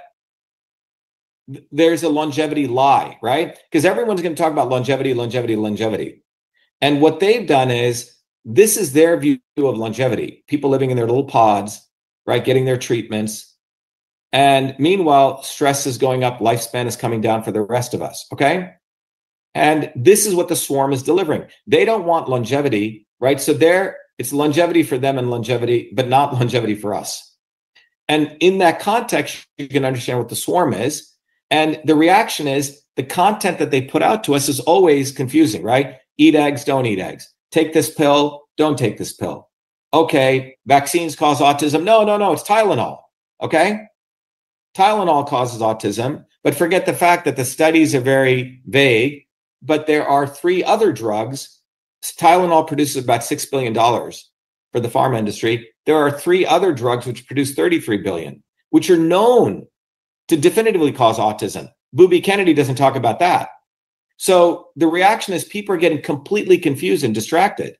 th- there's a longevity lie, right? Because everyone's going to talk about longevity, longevity, longevity. And what they've done is, this is their view of longevity. People living in their little pods, right? Getting their treatments. And meanwhile, stress is going up, lifespan is coming down for the rest of us, okay? And this is what the swarm is delivering. They don't want longevity, right? So they're, it's longevity for them and longevity, but not longevity for us. And in that context, you can understand what the swarm is. And the reaction is the content that they put out to us is always confusing, right? Eat eggs, don't eat eggs. Take this pill, don't take this pill. Okay, vaccines cause autism. No, no, no, it's Tylenol, okay? Tylenol causes autism, but forget the fact that the studies are very vague, but there are three other drugs. Tylenol produces about six billion dollars for the pharma industry. There are three other drugs which produce thirty-three billion dollars, which are known to definitively cause autism. Booby Kennedy doesn't talk about that. So the reaction is people are getting completely confused and distracted.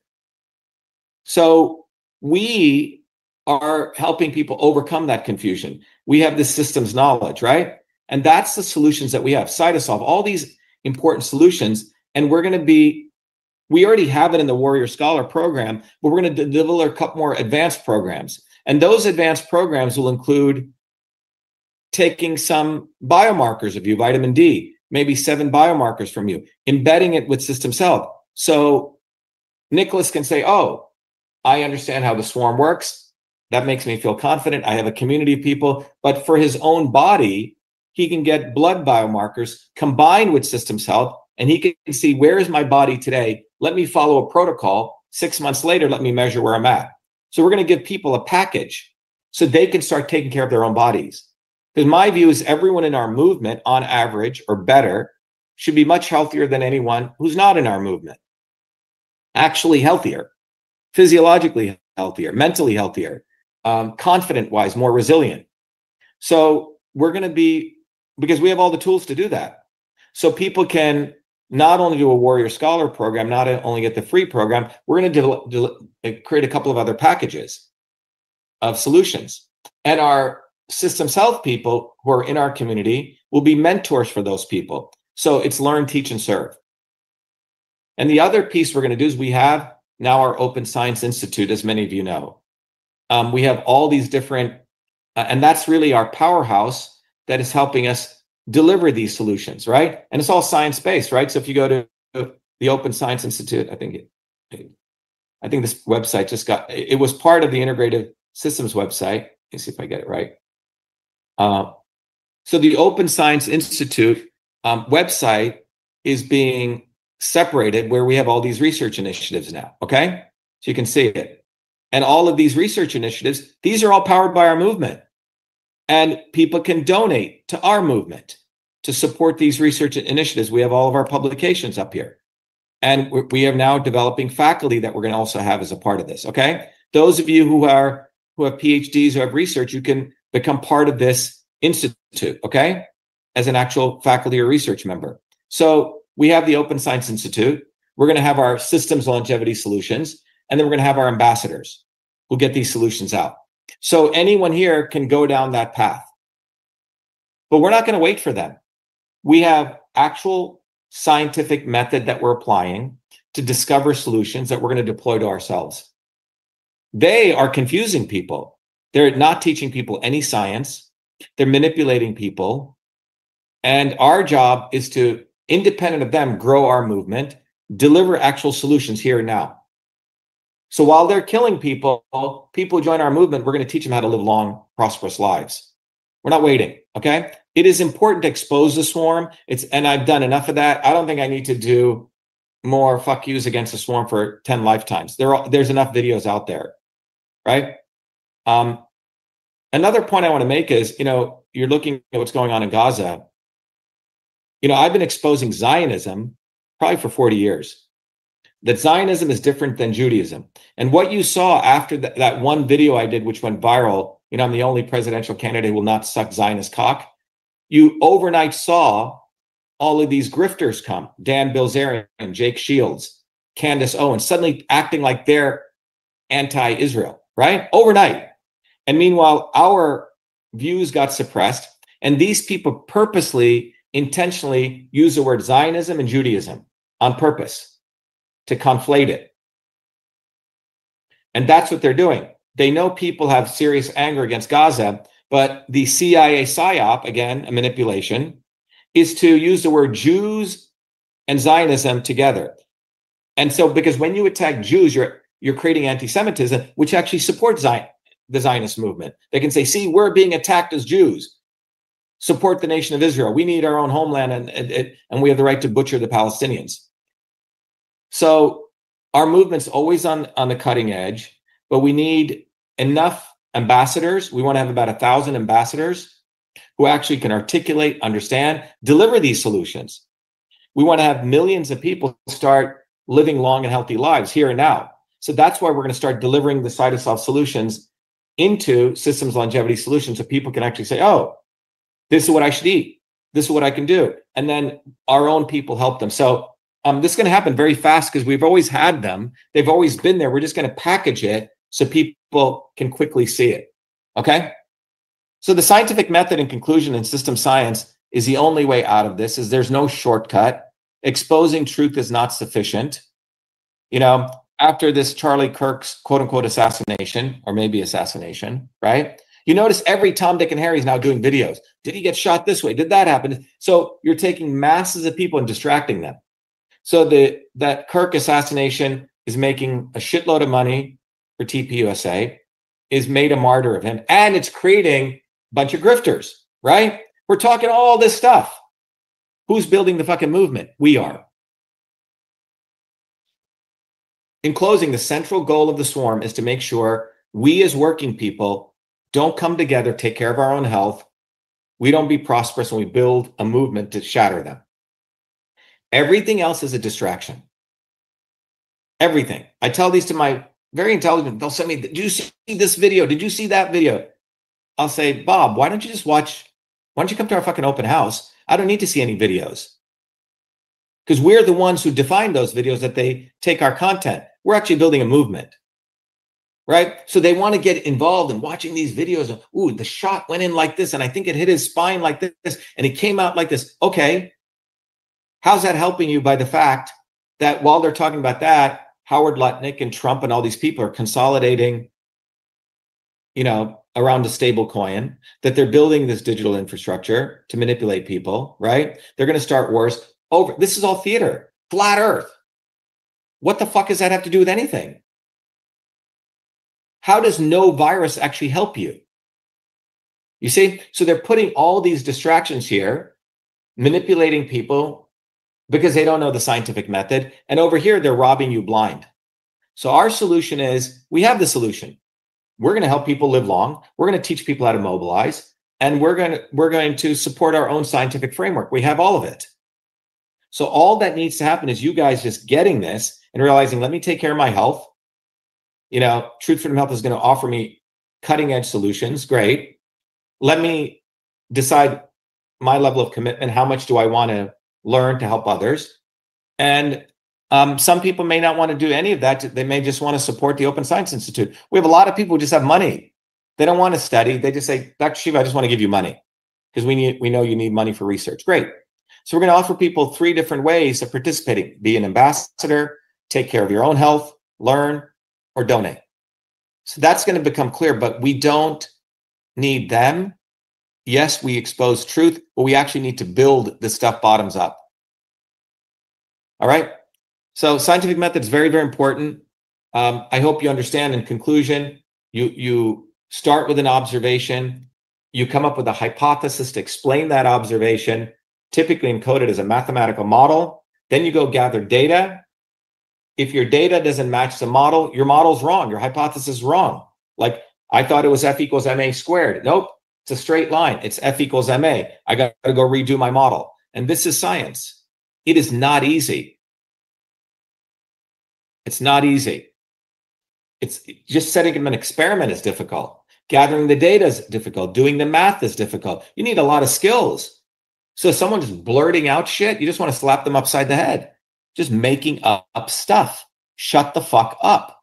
So we are helping people overcome that confusion. We have the systems knowledge, right? And that's the solutions that we have. Cytosolve, all these important solutions. And we're going to be, we already have it in the Warrior Scholar program, but we're going to deliver a couple more advanced programs. And those advanced programs will include taking some biomarkers of you, vitamin D, maybe seven biomarkers from you, embedding it with Systems Health, So Nicholas can say, oh, I understand how the swarm works. That makes me feel confident. I have a community of people. But for his own body, he can get blood biomarkers combined with systems health, and he can see, where is my body today? Let me follow a protocol. Six months later, let me measure where I'm at. So we're going to give people a package so they can start taking care of their own bodies. Because my view is everyone in our movement, on average or better, should be much healthier than anyone who's not in our movement. Actually healthier, physiologically healthier, mentally healthier, um, confident-wise, more resilient. So we're going to be, because we have all the tools to do that. So people can not only do a Warrior Scholar program, not only get the free program, we're going to de- create a couple of other packages of solutions. And our systems health people who are in our community will be mentors for those people. So it's learn, teach, and serve. And the other piece we're going to do is we have now our Open Science Institute, as many of you know. Um, we have all these different, uh, and that's really our powerhouse that is helping us deliver these solutions, right? And it's all science-based, right? So if you go to the Open Science Institute, I think it, I think this website just got, it was part of the Integrative Systems website. Let me see if I get it right. Uh, so the Open Science Institute um, website is being separated, where we have all these research initiatives now, okay? So you can see it. And all of these research initiatives, these are all powered by our movement. And people can donate to our movement to support these research initiatives. We have all of our publications up here. And we are now developing faculty that we're going to also have as a part of this, okay? Those of you who are who have PhDs, who have research, you can become part of this institute, okay? As an actual faculty or research member. So we have the Open Science Institute. We're going to have our systems longevity solutions, and then we're going to have our ambassadors who get these solutions out. So anyone here can go down that path. But we're not going to wait for them. We have actual scientific method that we're applying to discover solutions that we're going to deploy to ourselves. They are confusing people. They're not teaching people any science. They're manipulating people. And our job is to, independent of them, grow our movement, deliver actual solutions here and now. So while they're killing people, people who join our movement, we're going to teach them how to live long, prosperous lives. We're not waiting, okay? It is important to expose the swarm. It's, and I've done enough of that. I don't think I need to do more fuck yous against the swarm for ten lifetimes. There are, there's enough videos out there, right? Um, another point I want to make is, you know, you're looking at what's going on in Gaza. You know, I've been exposing Zionism probably for forty years. That Zionism is different than Judaism. And what you saw after th- that one video I did, which went viral, you know, I'm the only presidential candidate who will not suck Zionist cock. You overnight saw all of these grifters come, Dan Bilzerian, Jake Shields, Candace Owens, suddenly acting like they're anti-Israel, right? Overnight. And meanwhile, our views got suppressed. And these people purposely, intentionally use the word Zionism and Judaism on purpose to conflate it. And that's what they're doing. They know people have serious anger against Gaza, but the C I A psyop, again, a manipulation, is to use the word Jews and Zionism together. And so, because when you attack Jews, you're you're creating anti-Semitism, which actually supports Zion, the Zionist movement. They can say, see, we're being attacked as Jews. Support the nation of Israel. We need our own homeland, and, and, and we have the right to butcher the Palestinians. So our movement's always on, on the cutting edge, but we need enough ambassadors. We want to have about a thousand ambassadors who actually can articulate, understand, deliver these solutions. We want to have millions of people start living long and healthy lives here and now. So that's why we're going to start delivering the Cytosolve solutions into systems longevity solutions, so people can actually say, oh, this is what I should eat. This is what I can do. And then our own people help them. So um, this is going to happen very fast because we've always had them. They've always been there. We're just going to package it so people can quickly see it. Okay? So the scientific method in conclusion in system science is the only way out of this. Is there's no shortcut. Exposing truth is not sufficient. You know, after this Charlie Kirk's quote unquote assassination, or maybe assassination, right? You notice every Tom, Dick, and Harry is now doing videos. Did he get shot this way? Did that happen? So you're taking masses of people and distracting them. So the that Kirk assassination is making a shitload of money for T P U S A, is made a martyr of him, and it's creating a bunch of grifters, right? We're talking all this stuff. Who's building the fucking movement? We are. In closing, the central goal of the swarm is to make sure we as working people don't come together, take care of our own health. We don't be prosperous, and we build a movement to shatter them. Everything else is a distraction. Everything. I tell these to my very intelligent, they'll send me, did you see this video? Did you see that video? I'll say, Bob, why don't you just watch, why don't you come to our fucking open house? I don't need to see any videos. Because we're the ones who define those videos, that they take our content. We're actually building a movement, right? So they want to get involved in watching these videos of, ooh, the shot went in like this, and I think it hit his spine like this, and it came out like this. Okay, how's that helping you by the fact that while they're talking about that, Howard Lutnick and Trump and all these people are consolidating, you know, around a stable coin, that they're building this digital infrastructure to manipulate people, right? They're going to start wars over. This is all theater, flat earth. What the fuck does that have to do with anything? How does no virus actually help you? You see? So they're putting all these distractions here, manipulating people because they don't know the scientific method. And over here, they're robbing you blind. So our solution is, we have the solution. We're going to help people live long. We're going to teach people how to mobilize. And we're going to, we're going to support our own scientific framework. We have all of it. So all that needs to happen is you guys just getting this and realizing, let me take care of my health. You know, Truth Freedom Health is going to offer me cutting edge solutions. Great. Let me decide my level of commitment. How much do I want to learn to help others? And um, some people may not want to do any of that. They may just want to support the Open Science Institute. We have a lot of people who just have money. They don't want to study. They just say, Doctor Shiva, I just want to give you money because we need, we know you need money for research. Great. So we're going to offer people three different ways of participating. Be an ambassador, take care of your own health, learn, or donate. So that's going to become clear, but we don't need them. Yes, we expose truth, but we actually need to build this stuff bottoms up. All right. So scientific method is very, very important. Um, I hope you understand. In conclusion, you, you start with an observation. You come up with a hypothesis to explain that observation, typically encoded as a mathematical model. Then you go gather data. If your data doesn't match the model, your model's wrong. Your hypothesis is wrong. Like, I thought it was F equals M A squared. Nope, it's a straight line. It's F equals M A. I got to go redo my model. And this is science. It is not easy. It's not easy. It's just setting up an experiment is difficult. Gathering the data is difficult. Doing the math is difficult. You need a lot of skills. So if someone just blurting out shit, you just want to slap them upside the head. Just making up, up stuff. Shut the fuck up.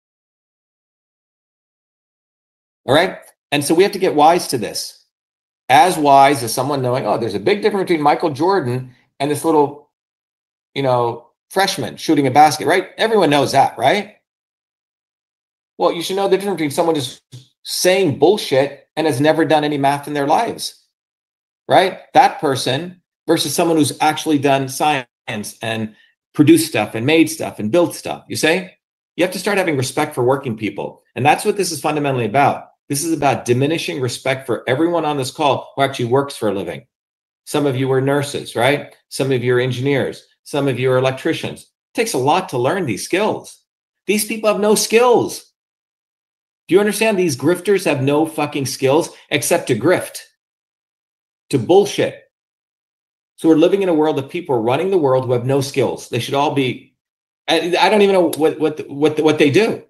All right? And so we have to get wise to this. As wise as someone knowing, oh, there's a big difference between Michael Jordan and this little, you know, freshman shooting a basket, right? Everyone knows that, right? Well, you should know the difference between someone just saying bullshit and has never done any math in their lives, right? That person versus someone who's actually done science and produced stuff and made stuff and built stuff. You say? You have to start having respect for working people. And that's what this is fundamentally about. This is about diminishing respect for everyone on this call who actually works for a living. Some of you are nurses, right? Some of you are engineers. Some of you are electricians. It takes a lot to learn these skills. These people have no skills. Do you understand? These grifters have no fucking skills except to grift, to bullshit. So we're living in a world of people running the world who have no skills. They should all be, I, I don't even know what, what, what, what they do.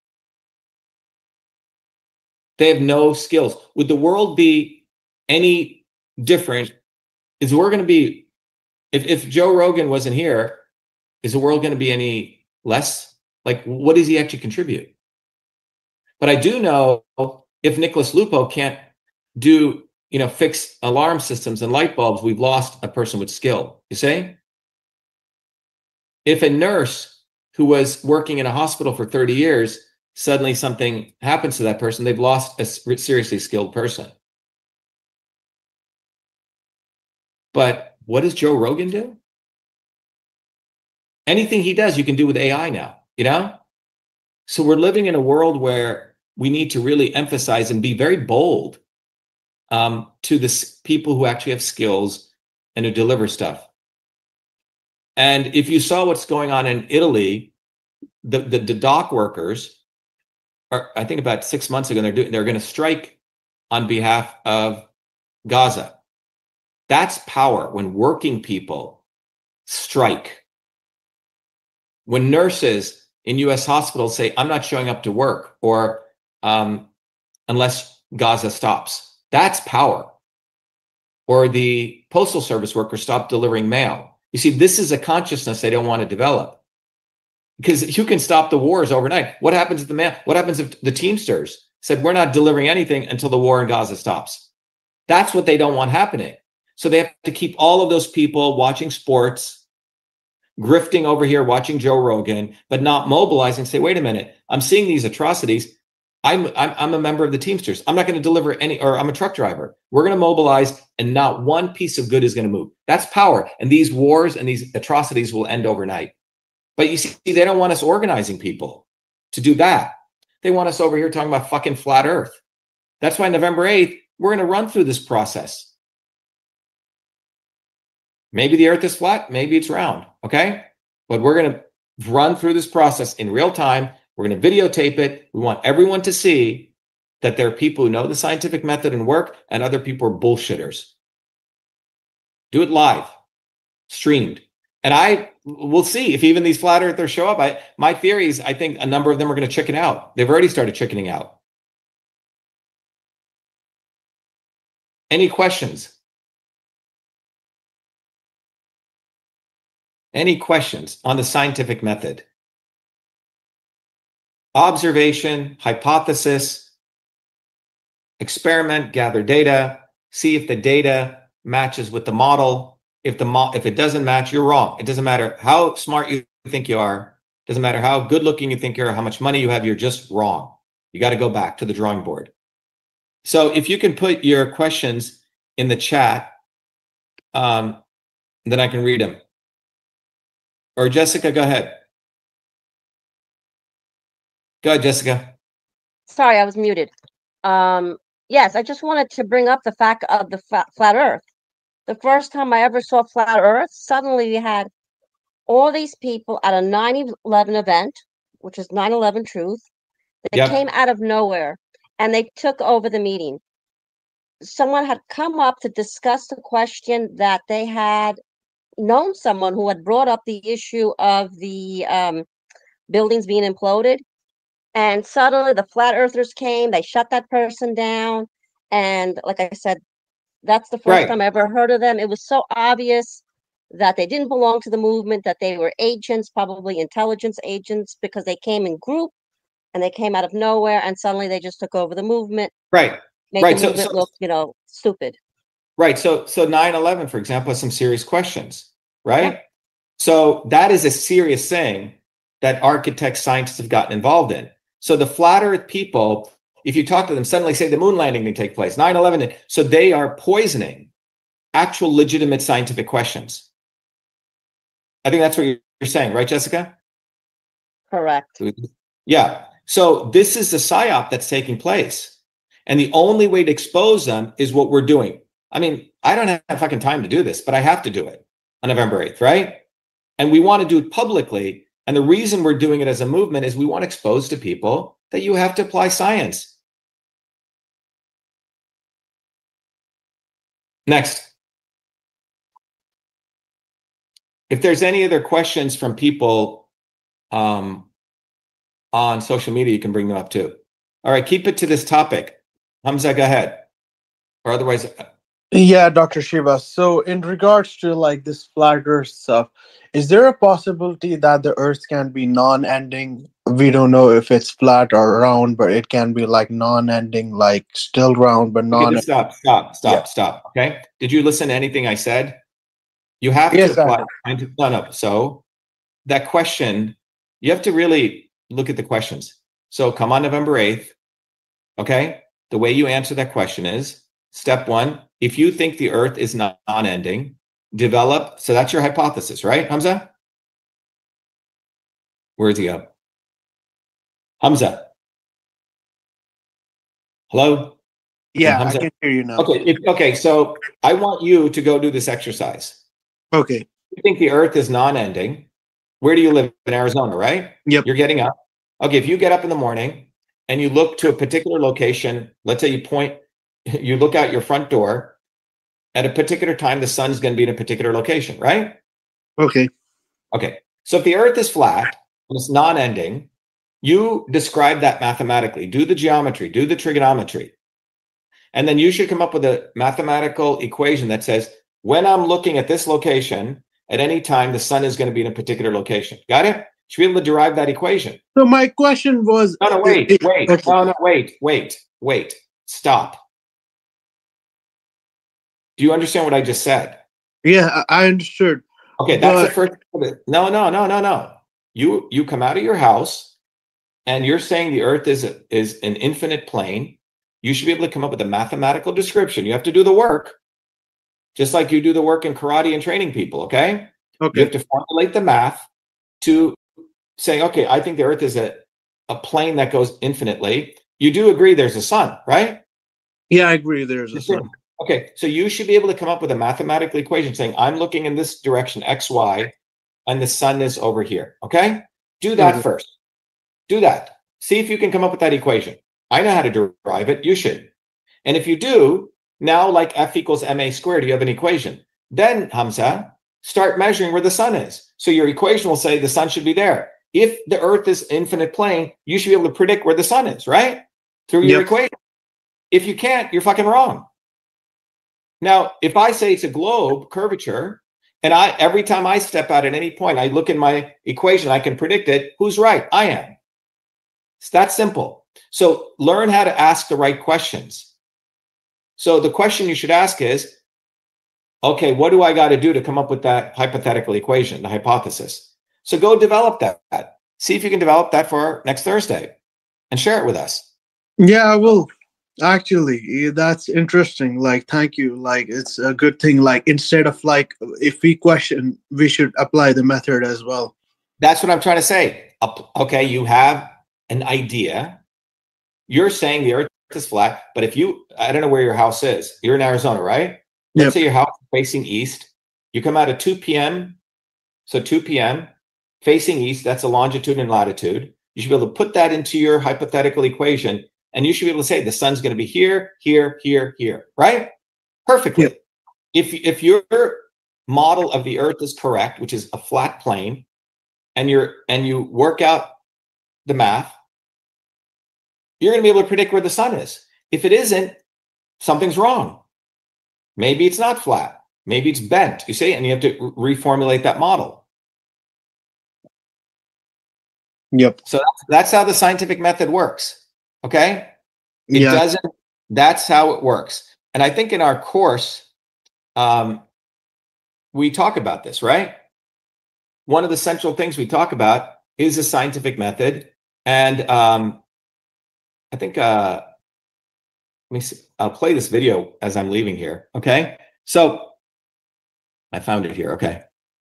They have no skills. Would the world be any different? Is the world going to be, if, if Joe Rogan wasn't here, is the world going to be any less? Like, what does he actually contribute? But I do know if Nicholas Lupo can't do, you know, fix alarm systems and light bulbs, we've lost a person with skill. You see? If a nurse who was working in a hospital for thirty years, suddenly something happens to that person, they've lost a seriously skilled person. But what does Joe Rogan do? Anything he does, you can do with A I now, you know? So we're living in a world where we need to really emphasize and be very bold um, to the s- people who actually have skills and who deliver stuff. And if you saw what's going on in Italy, the, the, the dock workers are, I think about six months ago, they're doing, they're going to strike on behalf of Gaza. That's power when working people strike. When nurses in U S hospitals say, I'm not showing up to work, or um, unless Gaza stops, that's power. Or the postal service workers stop delivering mail. You see, this is a consciousness they don't want to develop. Because you can stop the wars overnight. What happens if the mail, what happens if the Teamsters said, we're not delivering anything until the war in Gaza stops? That's what they don't want happening. So they have to keep all of those people watching sports, grifting over here, watching Joe Rogan, but not mobilizing, say, wait a minute, I'm seeing these atrocities. I'm, I'm, I'm a member of the Teamsters. I'm not going to deliver any, or I'm a truck driver. We're going to mobilize and not one piece of good is going to move. That's power. And these wars and these atrocities will end overnight. But you see, they don't want us organizing people to do that. They want us over here talking about fucking flat Earth. That's why November eighth, we're going to run through this process. Maybe the Earth is flat, maybe it's round, okay? But we're going to run through this process in real time. We're going to videotape it. We want everyone to see that there are people who know the scientific method and work, and other people are bullshitters. Do it live, streamed. And I will see if even these flat earthers show up. I, my theory is I think a number of them are going to chicken out. They've already started chickening out. Any questions? Any questions on the scientific method? Observation, hypothesis, experiment, gather data, see if the data matches with the model. If the mo- if it doesn't match, you're wrong. It doesn't matter how smart you think you are. It doesn't matter how good looking you think you are, how much money you have, you're just wrong. You got to go back to the drawing board. So if you can put your questions in the chat, um, then I can read them. Or Jessica, go ahead. Go ahead, Jessica. Sorry, I was muted. Um, yes, I just wanted to bring up the fact of the flat, flat Earth. The first time I ever saw flat Earth, suddenly we had all these people at a nine eleven event, which is nine eleven Truth. They Yep. came out of nowhere and they took over the meeting. Someone had come up to discuss the question that they had known someone who had brought up the issue of the um, buildings being imploded. And suddenly the flat earthers came, they shut that person down. And like I said, that's the first Right. time I ever heard of them. It was so obvious that they didn't belong to the movement, that they were agents, probably intelligence agents, because they came in group and they came out of nowhere and suddenly they just took over the movement. Right. Made Right. the So, movement so, look, you know, stupid. right. So, so nine eleven, for example, has some serious questions, right? Yep. So that is a serious thing that architects, scientists have gotten involved in. So the flat earth people, if you talk to them, suddenly say the moon landing didn't take place, nine eleven. So they are poisoning actual legitimate scientific questions. I think that's what you're saying, right, Jessica? Correct. Yeah. So this is the psyop that's taking place. And the only way to expose them is what we're doing. I mean, I don't have fucking time to do this, but I have to do it on November eighth, right? And we want to do it publicly. And the reason we're doing it as a movement is we want to expose to people that you have to apply science. Next. If there's any other questions from people um, on social media, you can bring them up too. All right, keep it to this topic. Hamza, go ahead. Or otherwise. Yeah, Doctor Shiva. So in regards to like this flat earth stuff, is there a possibility that the earth can be non-ending? We don't know if it's flat or round, but it can be like non-ending, like still round, but non. Okay, stop, stop, stop, Yeah. stop. Okay. Did you listen to anything I said? You have Yes, to I apply. No, no. So that question, you have to really look at the questions. So come on November eighth. Okay. The way you answer that question is step one, if you think the earth is non-ending, develop. So that's your hypothesis, right, Hamza? Where's he go? Hamza. Hello? Yeah, Hamza? I can hear you now. Okay, if, okay, so I want you to go do this exercise. Okay. You think the Earth is non-ending. Where do you live? In Arizona, right? Yep. You're getting up. Okay, if you get up in the morning and you look to a particular location, let's say you point, you look out your front door, at a particular time, the sun's going to be in a particular location, right? Okay. Okay, so if the Earth is flat and it's non-ending, you describe that mathematically. Do the geometry, do the trigonometry. And then you should come up with a mathematical equation that says, when I'm looking at this location, at any time, the sun is going to be in a particular location. Got it? You should be able to derive that equation. So my question was... No, no, wait, wait. Okay. No, no, wait, wait, wait. Stop. Do you understand what I just said? Yeah, I I understood. Okay, that's But- the first. No, no, no, no, no. You you come out of your house, and you're saying the Earth is a, is an infinite plane. You should be able to come up with a mathematical description. You have to do the work, just like you do the work in karate and training people. Okay, you Okay. have to formulate the math to say, okay, I think the Earth is a a plane that goes infinitely. You do agree there's a sun, right? Yeah, I agree. There's a sun. Okay, so you should be able to come up with a mathematical equation saying, I'm looking in this direction, X, Y, and the sun is over here. Okay? Do that Okay. first. Do that. See if you can come up with that equation. I know how to derive it. You should. And if you do, now like F equals M A squared, you have an equation. Then, Hamza, start measuring where the sun is. So your equation will say the sun should be there. If the Earth is infinite plane, you should be able to predict where the sun is, right? Through your Yep. equation. If you can't, you're fucking wrong. Now, if I say it's a globe curvature, and I every time I step out at any point, I look in my equation, I can predict it. Who's right? I am. It's that simple. So learn how to ask the right questions. So the question you should ask is, okay, what do I got to do to come up with that hypothetical equation, the hypothesis? So go develop that. See if you can develop that for next Thursday and share it with us. Yeah, I will. Actually, yeah, that's interesting. Like, thank you. Like, it's a good thing. Like, instead of like, if we question, we should apply the method as well. That's what I'm trying to say. Up- Okay, you have an idea. You're saying the Earth is flat, but if you, I don't know where your house is. You're in Arizona, right? Let's Yep. say your house is facing east. You come out at two p.m. So two p.m. facing east, that's a longitude and latitude. You should be able to put that into your hypothetical equation, and you should be able to say the sun's going to be here, here, here, here, right? Perfectly. Yep. If if your model of the Earth is correct, which is a flat plane, and you're and you work out the math, you're going to be able to predict where the sun is. If it isn't, something's wrong. Maybe it's not flat. Maybe it's bent. You see, and you have to re- reformulate that model. Yep. So that's, that's how the scientific method works. Okay. It Yeah. doesn't, that's how it works. And I think in our course, um, we talk about this, right? One of the central things we talk about is the scientific method. And um, I think, uh, let me see, I'll play this video as I'm leaving here. Okay. So I found it here. Okay.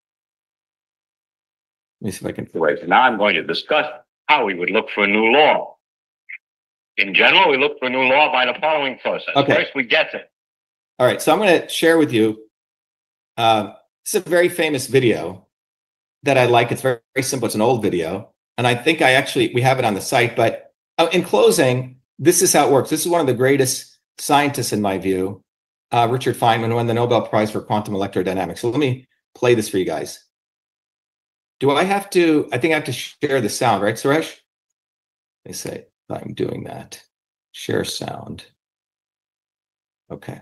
Let me see if I can. Wait, now I'm going to discuss how we would look for a new law. In general, we look for a new law by the following process. Okay. First, we guess it. All right, so I'm going to share with you. Uh, it's a very famous video that I like. It's very, very simple. It's an old video, and I think I actually we have it on the site. But uh, in closing, this is how it works. This is one of the greatest scientists, in my view, uh, Richard Feynman, who won the Nobel Prize for quantum electrodynamics. So let me play this for you guys. Do I have to? I think I have to share the sound, right, Suresh? They say I'm doing that. Share sound. Okay.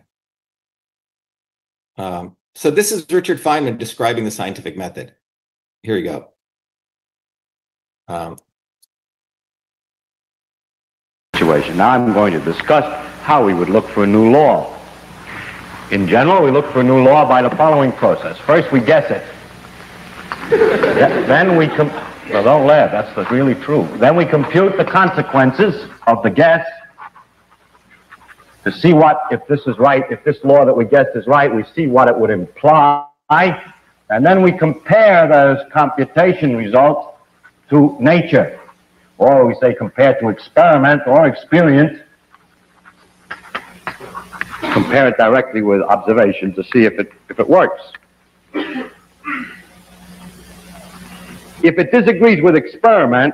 Um, so this is Richard Feynman describing the scientific method. Here you go. Um, Situation. Now I'm going to discuss how we would look for a new law. In general, we look for a new law by the following process. First, we guess it. Th- Then we com- well, don't laugh. That's the- really true. Then we compute the consequences of the guess to see what, if this is right, if this law that we guessed is right, we see what it would imply, and then we compare those computation results to nature. Or we say compare to experiment or experience. Compare it directly with observation to see if it, if it works. If it disagrees with experiment,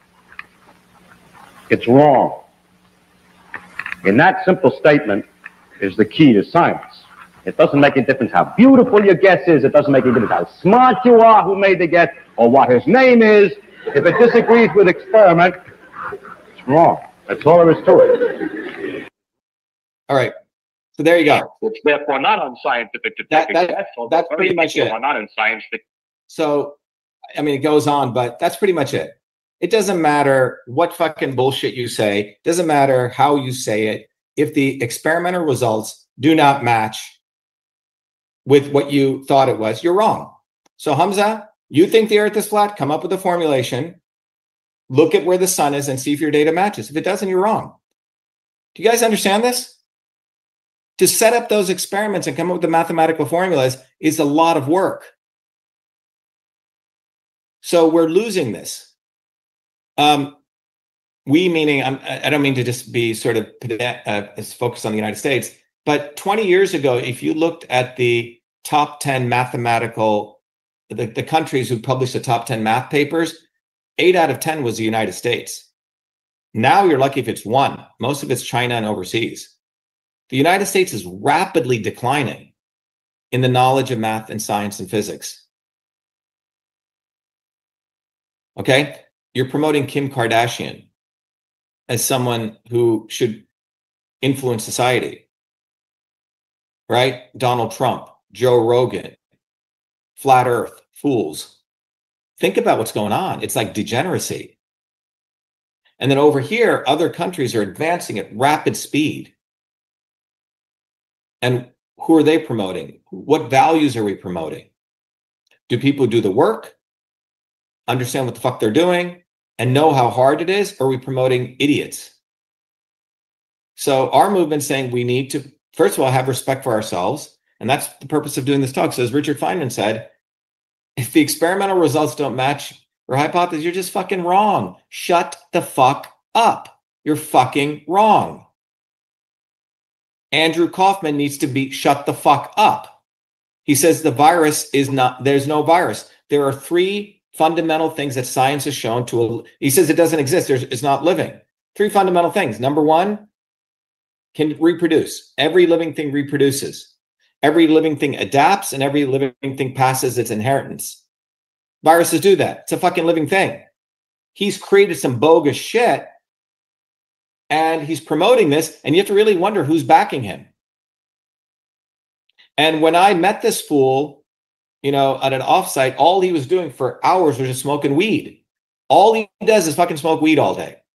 it's wrong. In that simple statement is the key to science. It doesn't make a difference how beautiful your guess is. It doesn't make a difference how smart you are who made the guess or what his name is. If it disagrees with experiment, it's wrong. That's all there is to it. All right. So there you go. It's therefore not unscientific to take that, that, a guess. That's pretty much it. Not unscientific. So, I mean, it goes on, but that's pretty much it. It doesn't matter what fucking bullshit you say. It doesn't matter how you say it. If the experimental results do not match with what you thought it was, you're wrong. So Hamza, you think the earth is flat, come up with a formulation, look at where the sun is and see if your data matches. If it doesn't, you're wrong. Do you guys understand this? To set up those experiments and come up with the mathematical formulas is a lot of work. So we're losing this. Um, we meaning, I'm, I don't mean to just be sort of uh, focused on the United States, but twenty years ago, if you looked at the top ten mathematical, the, the countries who published the top ten math papers, eight out of ten was the United States. Now you're lucky if it's one. Most of it's China and overseas. The United States is rapidly declining in the knowledge of math and science and physics. Okay? You're promoting Kim Kardashian as someone who should influence society, right? Donald Trump, Joe Rogan, flat earth, fools. Think about what's going on. It's like degeneracy. And then over here, other countries are advancing at rapid speed. And who are they promoting? What values are we promoting? Do people do the work, understand what the fuck they're doing, and know how hard it is? Or are we promoting idiots? So our movement's saying we need to, first of all, have respect for ourselves. And that's the purpose of doing this talk. So as Richard Feynman said, if the experimental results don't match your hypothesis, you're just fucking wrong. Shut the fuck up. You're fucking wrong. Andrew Kaufman needs to be shut the fuck up. He says the virus is not, there's no virus. There are three fundamental things that science has shown to, he says it doesn't exist, there's, it's not living. Three fundamental things. Number one, can reproduce. Every living thing reproduces. Every living thing adapts and every living thing passes its inheritance. Viruses do that. It's a fucking living thing. He's created some bogus shit and he's promoting this, and you have to really wonder who's backing him. And when I met this fool, you know, at an offsite, all he was doing for hours was just smoking weed. All he does is fucking smoke weed all day.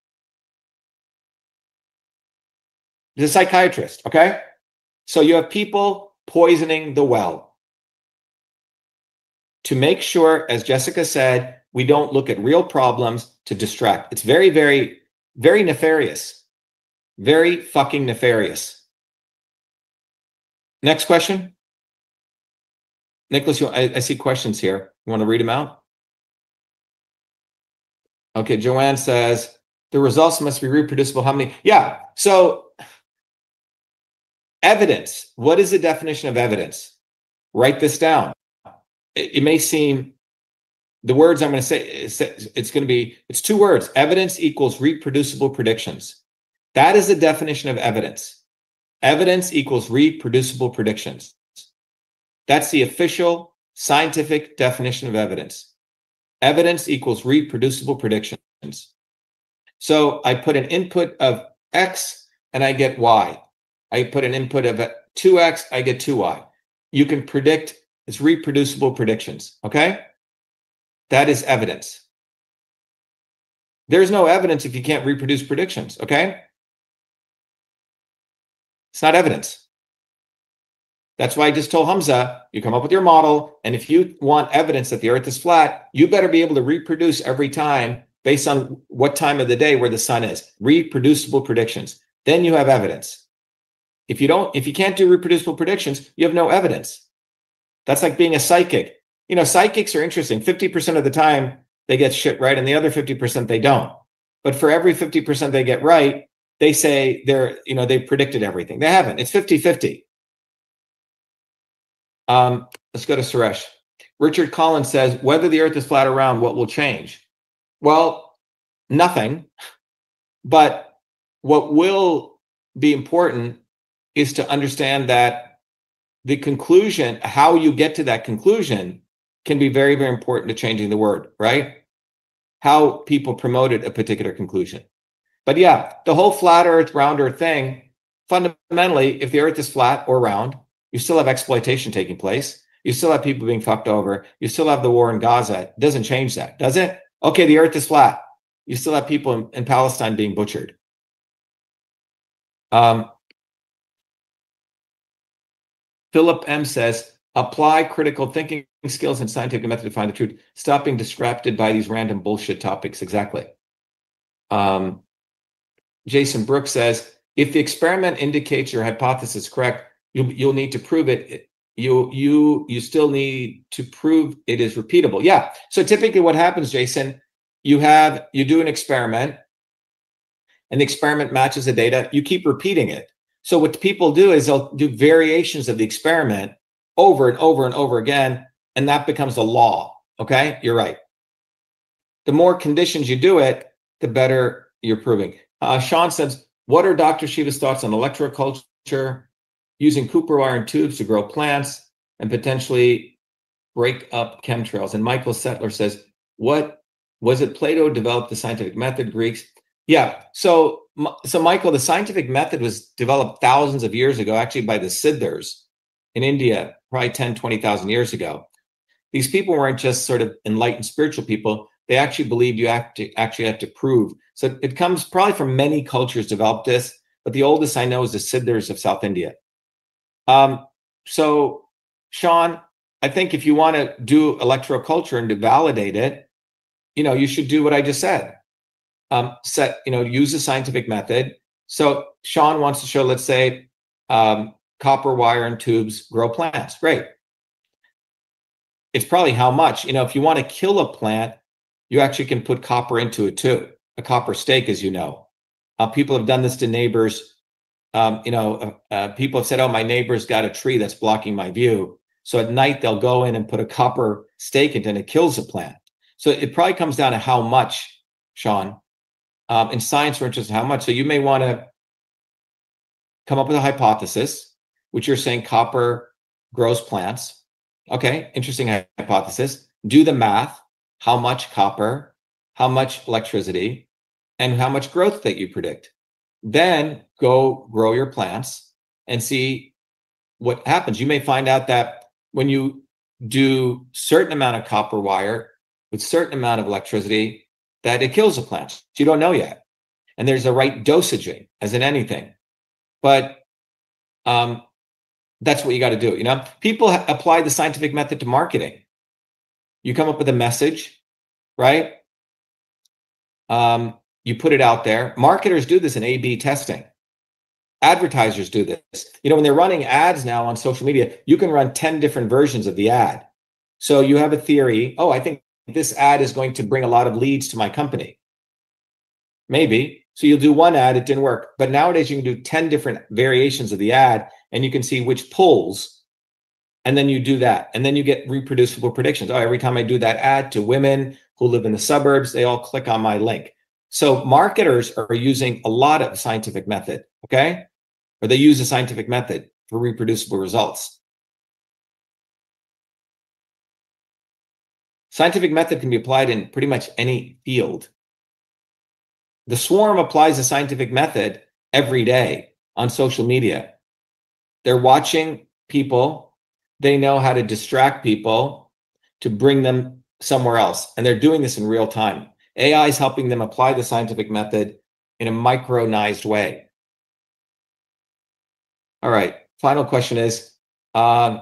He's a psychiatrist, okay? So you have people poisoning the well to make sure, as Jessica said, we don't look at real problems to distract. It's very, very, very nefarious. Very fucking nefarious. Next question. Nicholas, you, I, I see questions here. You want to read them out? Okay, Joanne says, the results must be reproducible. How many? Yeah, so evidence. What is the definition of evidence? Write this down. It, it may seem, the words I'm going to say, it's, it's going to be, it's two words. Evidence equals reproducible predictions. That is the definition of evidence. Evidence equals reproducible predictions. That's the official scientific definition of evidence. Evidence equals reproducible predictions. So I put an input of X and I get Y. I put an input of two X, I get two Y. You can predict, it's reproducible predictions, okay? That is evidence. There's no evidence if you can't reproduce predictions, okay? It's not evidence. That's why I just told Hamza, you come up with your model, and if you want evidence that the earth is flat, you better be able to reproduce every time based on what time of the day where the sun is. Reproducible predictions. Then you have evidence. If you don't, if you can't do reproducible predictions, you have no evidence. That's like being a psychic. You know, psychics are interesting. fifty percent of the time, they get shit right, and the other fifty percent they don't. But for every fifty percent they get right, they say they're, you know, they predicted everything. They haven't. It's fifty fifty. Um, let's go to Suresh. Richard Collins says, whether the earth is flat or round, what will change? Well, nothing. But what will be important is to understand that the conclusion, how you get to that conclusion, can be very, very important to changing the word, right? How people promoted a particular conclusion. But yeah, the whole flat earth, round earth thing, fundamentally, if the earth is flat or round, you still have exploitation taking place. You still have people being fucked over. You still have the war in Gaza. It doesn't change that, does it? Okay, the earth is flat. You still have people in, in Palestine being butchered. Um, Philip M. says, apply critical thinking skills and scientific method to find the truth. Stop being distracted by these random bullshit topics. Exactly. Um, Jason Brooks says, if the experiment indicates your hypothesis is correct, you'll, you'll need to prove it. You, you, you still need to prove it is repeatable. Yeah. So typically what happens, Jason, you have, you do an experiment and the experiment matches the data. You keep repeating it. So what people do is they'll do variations of the experiment over and over and over again, and that becomes a law. Okay, you're right. The more conditions you do it, the better you're proving. Uh, Sean says, what are Doctor Shiva's thoughts on electroculture, using Cooper wire and tubes to grow plants and potentially break up chemtrails? And Michael Settler says, what was it Plato developed the scientific method, Greeks? Yeah, so, so Michael, the scientific method was developed thousands of years ago, actually by the Siddhars in India, probably ten, twenty thousand years ago. These people weren't just sort of enlightened spiritual people. They actually believed you have to actually have to prove. So it comes probably from many cultures developed this, but the oldest I know is the Siddhars of South India. Um, so, Sean, I think if you want to do electroculture and to validate it, you know, you should do what I just said. Um, set, you know, use the scientific method. So Sean wants to show, let's say, um, copper wire and tubes grow plants. Great. It's probably how much, you know, if you want to kill a plant, you actually can put copper into it too. A copper stake, as you know. Uh, people have done this to neighbors. Um, you know, uh, uh, people have said, oh, my neighbor's got a tree that's blocking my view. So at night, they'll go in and put a copper stake into it, and it kills the plant. So it probably comes down to how much, Sean. Um, in science, we're interested in how much. So you may want to come up with a hypothesis, which you're saying copper grows plants. Okay, interesting hypothesis. Do the math. How much copper, how much electricity, and how much growth that you predict. Then go grow your plants and see what happens. You may find out that when you do certain amount of copper wire with certain amount of electricity, that it kills the plants. You don't know yet. And there's a right dosaging, as in anything. But um, that's what you got to do. You know, people ha- apply the scientific method to marketing. You come up with a message, right? Um, you put it out there. Marketers do this in A B testing. Advertisers do this. You know, when they're running ads now on social media, you can run ten different versions of the ad. So you have a theory. Oh, I think this ad is going to bring a lot of leads to my company. Maybe. So you'll do one ad, it didn't work. But nowadays you can do ten different variations of the ad and you can see which pulls. And then you do that. And then you get reproducible predictions. Oh, every time I do that ad to women who live in the suburbs, they all click on my link. So marketers are using a lot of scientific method, okay? Or they use a scientific method for reproducible results. Scientific method can be applied in pretty much any field. The Swarm applies a scientific method every day on social media. They're watching people. They know how to distract people to bring them somewhere else. And they're doing this in real time. A I is helping them apply the scientific method in a micronized way. All right. Final question is, um,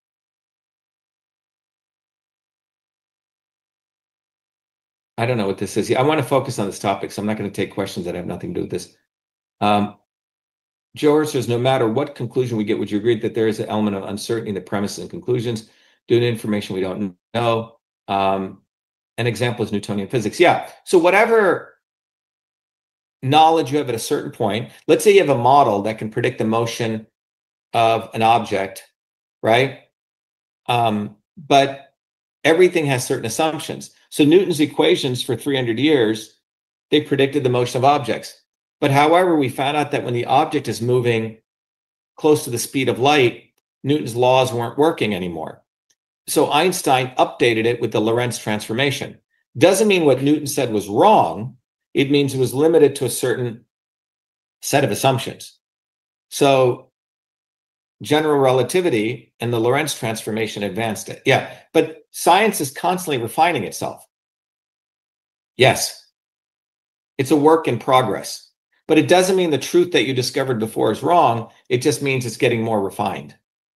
I don't know what this is. I want to focus on this topic, so I'm not going to take questions that have nothing to do with this. Um, George says, no matter what conclusion we get, would you agree that there is an element of uncertainty in the premises and conclusions due to information we don't know? Um, an example is Newtonian physics. Yeah. So whatever knowledge you have at a certain point, let's say you have a model that can predict the motion of an object, right? Um, but everything has certain assumptions. So Newton's equations for three hundred years, they predicted the motion of objects. But however, we found out that when the object is moving close to the speed of light, Newton's laws weren't working anymore. So Einstein updated it with the Lorentz transformation. Doesn't mean what Newton said was wrong. It means it was limited to a certain set of assumptions. So general relativity and the Lorentz transformation advanced it. Yeah, but science is constantly refining itself. Yes, it's a work in progress, but it doesn't mean the truth that you discovered before is wrong. It just means it's getting more refined.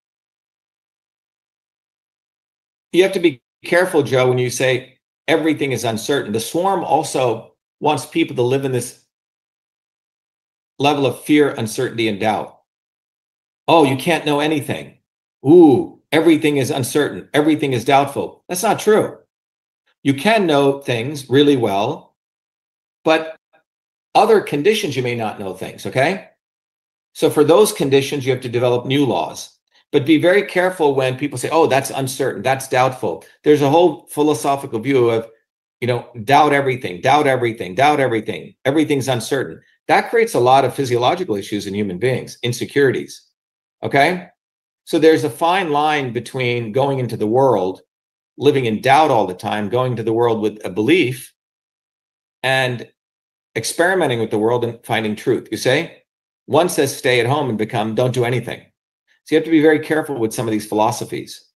You have to be careful, Joe, when you say everything is uncertain. The swarm also wants people to live in this level of fear, uncertainty, and doubt. Oh, you can't know anything. Ooh, everything is uncertain. Everything is doubtful. That's not true. You can know things really well, but other conditions you may not know things, okay? So for those conditions, you have to develop new laws. But be very careful when people say, oh, that's uncertain, that's doubtful. There's a whole philosophical view of, you know, doubt everything, doubt everything, doubt everything. Everything's uncertain. That creates a lot of physiological issues in human beings, insecurities, okay? So there's a fine line between going into the world, living in doubt all the time, going to the world with a belief, and experimenting with the world and finding truth. You say? One says stay at home and become don't do anything. So you have to be very careful with some of these philosophies.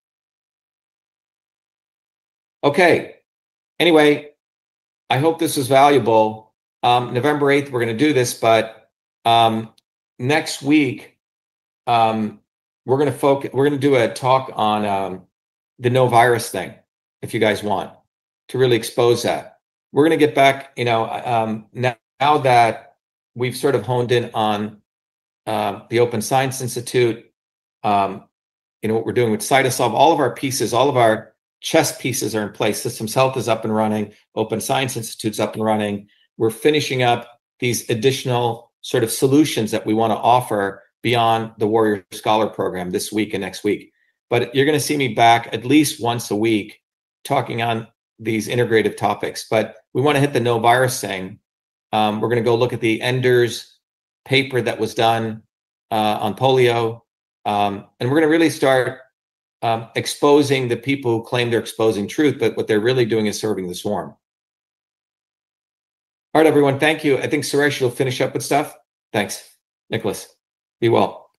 Okay. Anyway, I hope this was valuable. Um, November eighth, we're going to do this, but um, next week, um, we're going to focus, we're going to do a talk on um, the no virus thing, if you guys want, to really expose that. We're going to get back, you know, um, now, now that we've sort of honed in on uh, the Open Science Institute, um, you know, what we're doing with Cytosolve, all of our pieces, all of our chess pieces are in place. Systems Health is up and running. Open Science Institute's up and running. We're finishing up these additional sort of solutions that we want to offer beyond the Warrior Scholar Program this week and next week. But you're going to see me back at least once a week talking on these integrative topics. But we want to hit the no virus thing. Um, we're going to go look at the Enders paper that was done uh, on polio. Um, and we're going to really start um, exposing the people who claim they're exposing truth, but what they're really doing is serving the swarm. All right, everyone. Thank you. I think Suresh will finish up with stuff. Thanks. Nicholas, be well.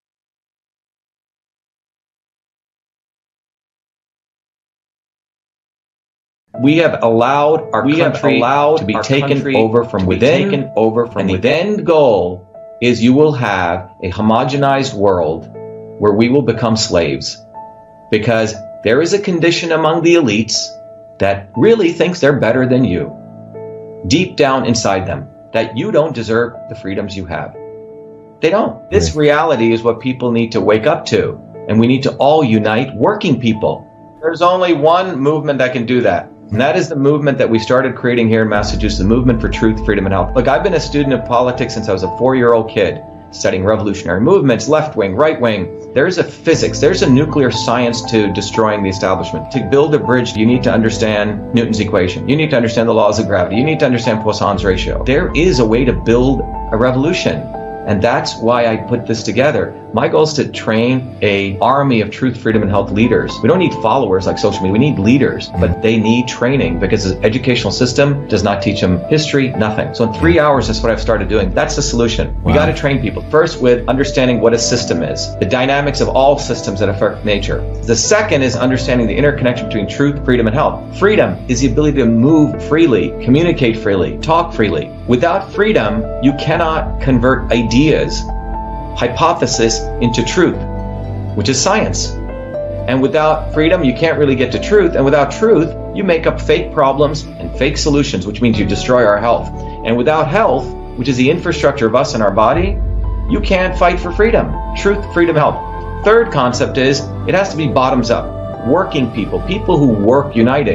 We have allowed our we country have allowed to be taken over from within. Taken over from and within. The end goal is you will have a homogenized world where we will become slaves, because there is a condition among the elites that really thinks they're better than you, deep down inside them, that you don't deserve the freedoms you have. They don't. This reality is what people need to wake up to, and we need to all unite working people. There's only one movement that can do that, and that is the movement that we started creating here in Massachusetts, the Movement for Truth, Freedom, and Health. Look, I've been a student of politics since I was a four-year-old kid, studying revolutionary movements, left wing, right wing. There's a physics, there's a nuclear science to destroying the establishment. To build a bridge, you need to understand Newton's equation. You need to understand the laws of gravity. You need to understand Poisson's ratio. There is a way to build a revolution. And that's why I put this together. My goal is to train a army of truth, freedom, and health leaders. We don't need followers like social media. We need leaders, but they need training because the educational system does not teach them history, nothing. So in three hours, that's what I've started doing. That's the solution. Wow. We got to train people. First, with understanding what a system is, the dynamics of all systems that affect nature. The second is understanding the interconnection between truth, freedom, and health. Freedom is the ability to move freely, communicate freely, talk freely. Without freedom, you cannot convert ideas, hypothesis into truth, which is science. And without freedom, you can't really get to truth. And without truth, you make up fake problems and fake solutions, which means you destroy our health. And without health, which is the infrastructure of us and our body, you can't fight for freedom. Truth, freedom, health. Third concept is it has to be bottoms up. Working people, people who work uniting.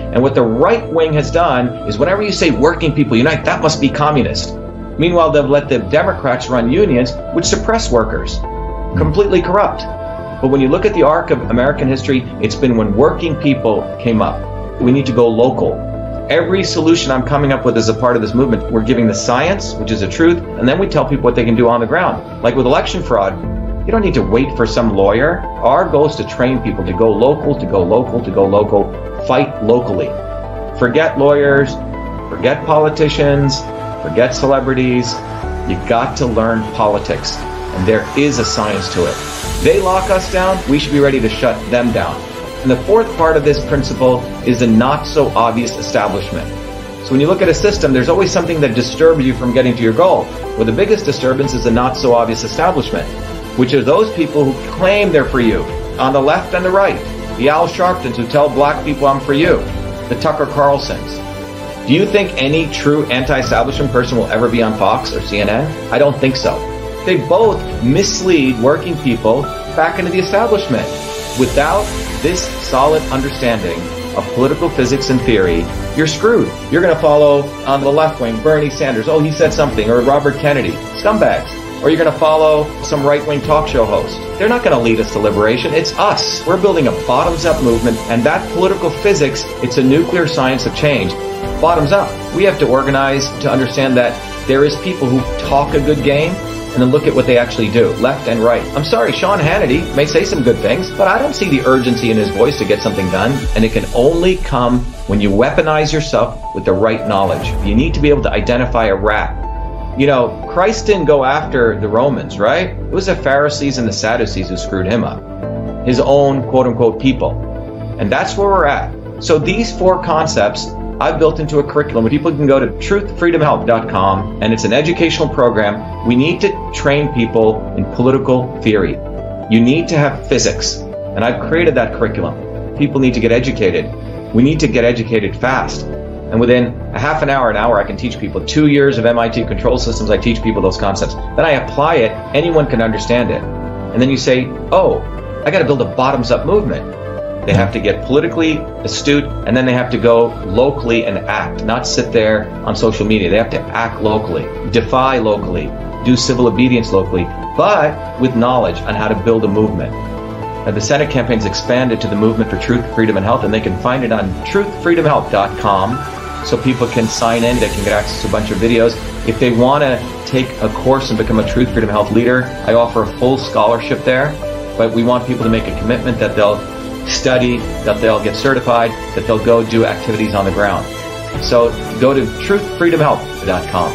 And what the right wing has done is whenever you say working people unite, that must be communist. Meanwhile, they've let the Democrats run unions, which suppress workers. Completely corrupt. But when you look at the arc of American history, it's been when working people came up. We need to go local. Every solution I'm coming up with as a part of this movement, we're giving the science, which is the truth, and then we tell people what they can do on the ground. Like with election fraud, you don't need to wait for some lawyer. Our goal is to train people to go local, to go local, to go local, fight locally. Forget lawyers, forget politicians, forget celebrities. You've got to learn politics, and there is a science to it. They lock us down, we should be ready to shut them down. And the fourth part of this principle is the not so obvious establishment. So when you look at a system, there's always something that disturbs you from getting to your goal. Well, the biggest disturbance is the not so obvious establishment, which are those people who claim they're for you, on the left and the right. The Al Sharptons who tell black people I'm for you. The Tucker Carlsons. Do you think any true anti-establishment person will ever be on Fox or C N N? I don't think so. They both mislead working people back into the establishment. Without this solid understanding of political physics and theory, you're screwed. You're going to follow on the left wing Bernie Sanders. Oh, he said something. Or Robert Kennedy. Scumbags. Or you're going to follow some right-wing talk show host. They're not going to lead us to liberation. It's us. We're building a bottoms-up movement, and that political physics, it's a nuclear science of change. Bottoms up. We have to organize to understand that there is people who talk a good game, and then look at what they actually do, left and right. I'm sorry, Sean Hannity may say some good things, but I don't see the urgency in his voice to get something done, and it can only come when you weaponize yourself with the right knowledge. You need to be able to identify a rat. You know, Christ didn't go after the Romans, right? It was the Pharisees and the Sadducees who screwed him up. His own quote-unquote people. And that's where we're at. So these four concepts I've built into a curriculum where people can go to truth freedom help dot com, and it's an educational program. We need to train people in political theory. You need to have physics, and I've created that curriculum. People need to get educated. We need to get educated fast. And within a half an hour, an hour, I can teach people. Two years of M I T control systems, I teach people those concepts. Then I apply it, anyone can understand it. And then you say, oh, I got to build a bottoms-up movement. They have to get politically astute, and then they have to go locally and act, not sit there on social media. They have to act locally, defy locally, do civil obedience locally, but with knowledge on how to build a movement. Now, the Senate campaign's expanded to the Movement for Truth, Freedom, and Health, and they can find it on truth freedom help dot com, so people can sign in. They can get access to a bunch of videos. If they want to take a course and become a Truth, Freedom, Health leader, I offer a full scholarship there, but we want people to make a commitment that they'll study, that they'll get certified, that they'll go do activities on the ground. So go to truth freedom help dot com.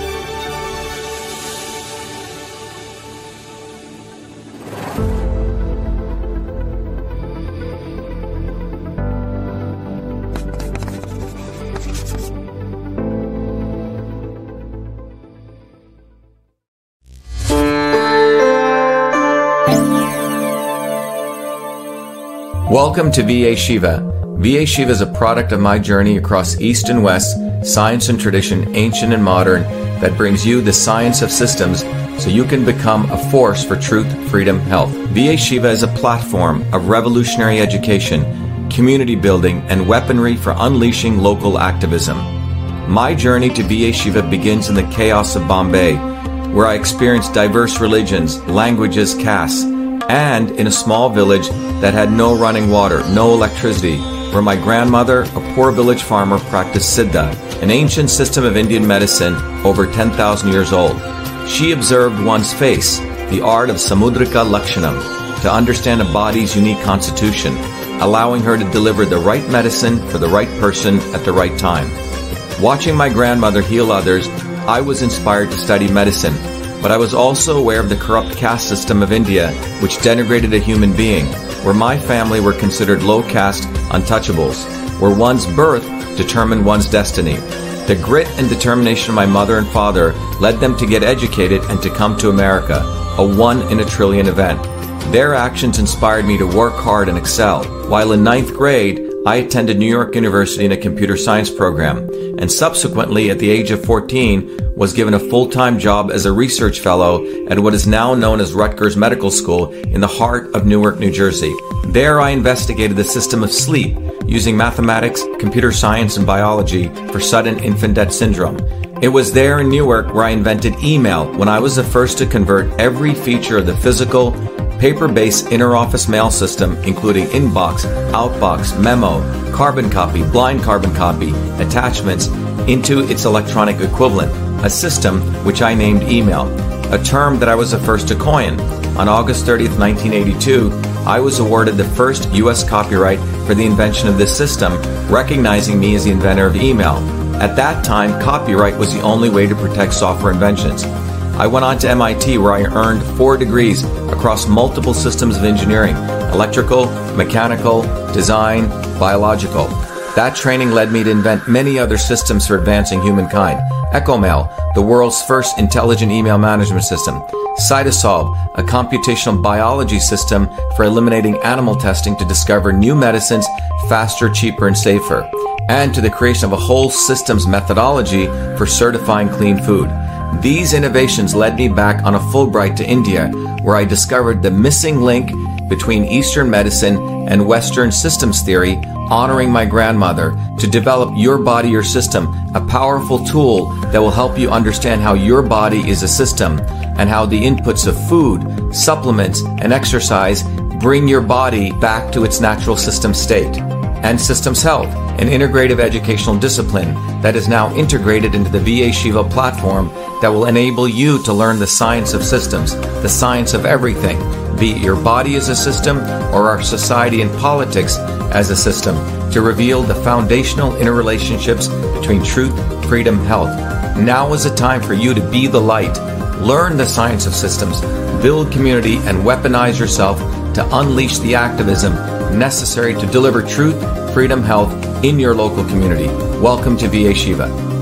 Welcome to V A Shiva. V A Shiva is a product of my journey across East and West, science and tradition, ancient and modern, that brings you the science of systems so you can become a force for truth, freedom, health. V A Shiva is a platform of revolutionary education, community building, and weaponry for unleashing local activism. My journey to V A Shiva begins in the chaos of Bombay, where I experienced diverse religions, languages, castes, and in a small village that had no running water, no electricity, where my grandmother, a poor village farmer, practiced Siddha, an ancient system of Indian medicine over ten thousand years old. She observed one's face, the art of Samudrika Lakshanam, to understand a body's unique constitution, allowing her to deliver the right medicine for the right person at the right time. Watching my grandmother heal others, I was inspired to study medicine, but I was also aware of the corrupt caste system of India, which denigrated a human being, where my family were considered low-caste untouchables, where one's birth determined one's destiny. The grit and determination of my mother and father led them to get educated and to come to America, a one-in-a-trillion event. Their actions inspired me to work hard and excel. While in ninth grade, I attended New York University in a computer science program, and subsequently, at the age of fourteen, was given a full-time job as a research fellow at what is now known as Rutgers Medical School in the heart of Newark, New Jersey. There, I investigated the system of sleep using mathematics, computer science, and biology for sudden infant death syndrome. It was there in Newark where I invented email, when I was the first to convert every feature of the physical, paper-based inter-office mail system, including inbox, outbox, memo, carbon copy, blind carbon copy, attachments, into its electronic equivalent, a system which I named email, a term that I was the first to coin. On August thirtieth, nineteen eighty-two, I was awarded the first U S copyright for the invention of this system, recognizing me as the inventor of email. At that time, copyright was the only way to protect software inventions. I went on to M I T, where I earned four degrees across multiple systems of engineering: electrical, mechanical, design, biological. That training led me to invent many other systems for advancing humankind. EchoMail, the world's first intelligent email management system. Cytosolve, a computational biology system for eliminating animal testing to discover new medicines faster, cheaper, and safer. And to the creation of a whole systems methodology for certifying clean food. These innovations led me back on a Fulbright to India, where I discovered the missing link between Eastern medicine and Western systems theory, honoring my grandmother, to develop Your Body, Your System, a powerful tool that will help you understand how your body is a system and how the inputs of food, supplements, and exercise bring your body back to its natural system state. And Systems Health, an integrative educational discipline that is now integrated into the V A Shiva platform that will enable you to learn the science of systems, the science of everything, be it your body as a system or our society and politics as a system, to reveal the foundational interrelationships between truth, freedom, health. Now is the time for you to be the light, learn the science of systems, build community, and weaponize yourself to unleash the activism necessary to deliver truth, freedom, health in your local community. Welcome to V A Shiva.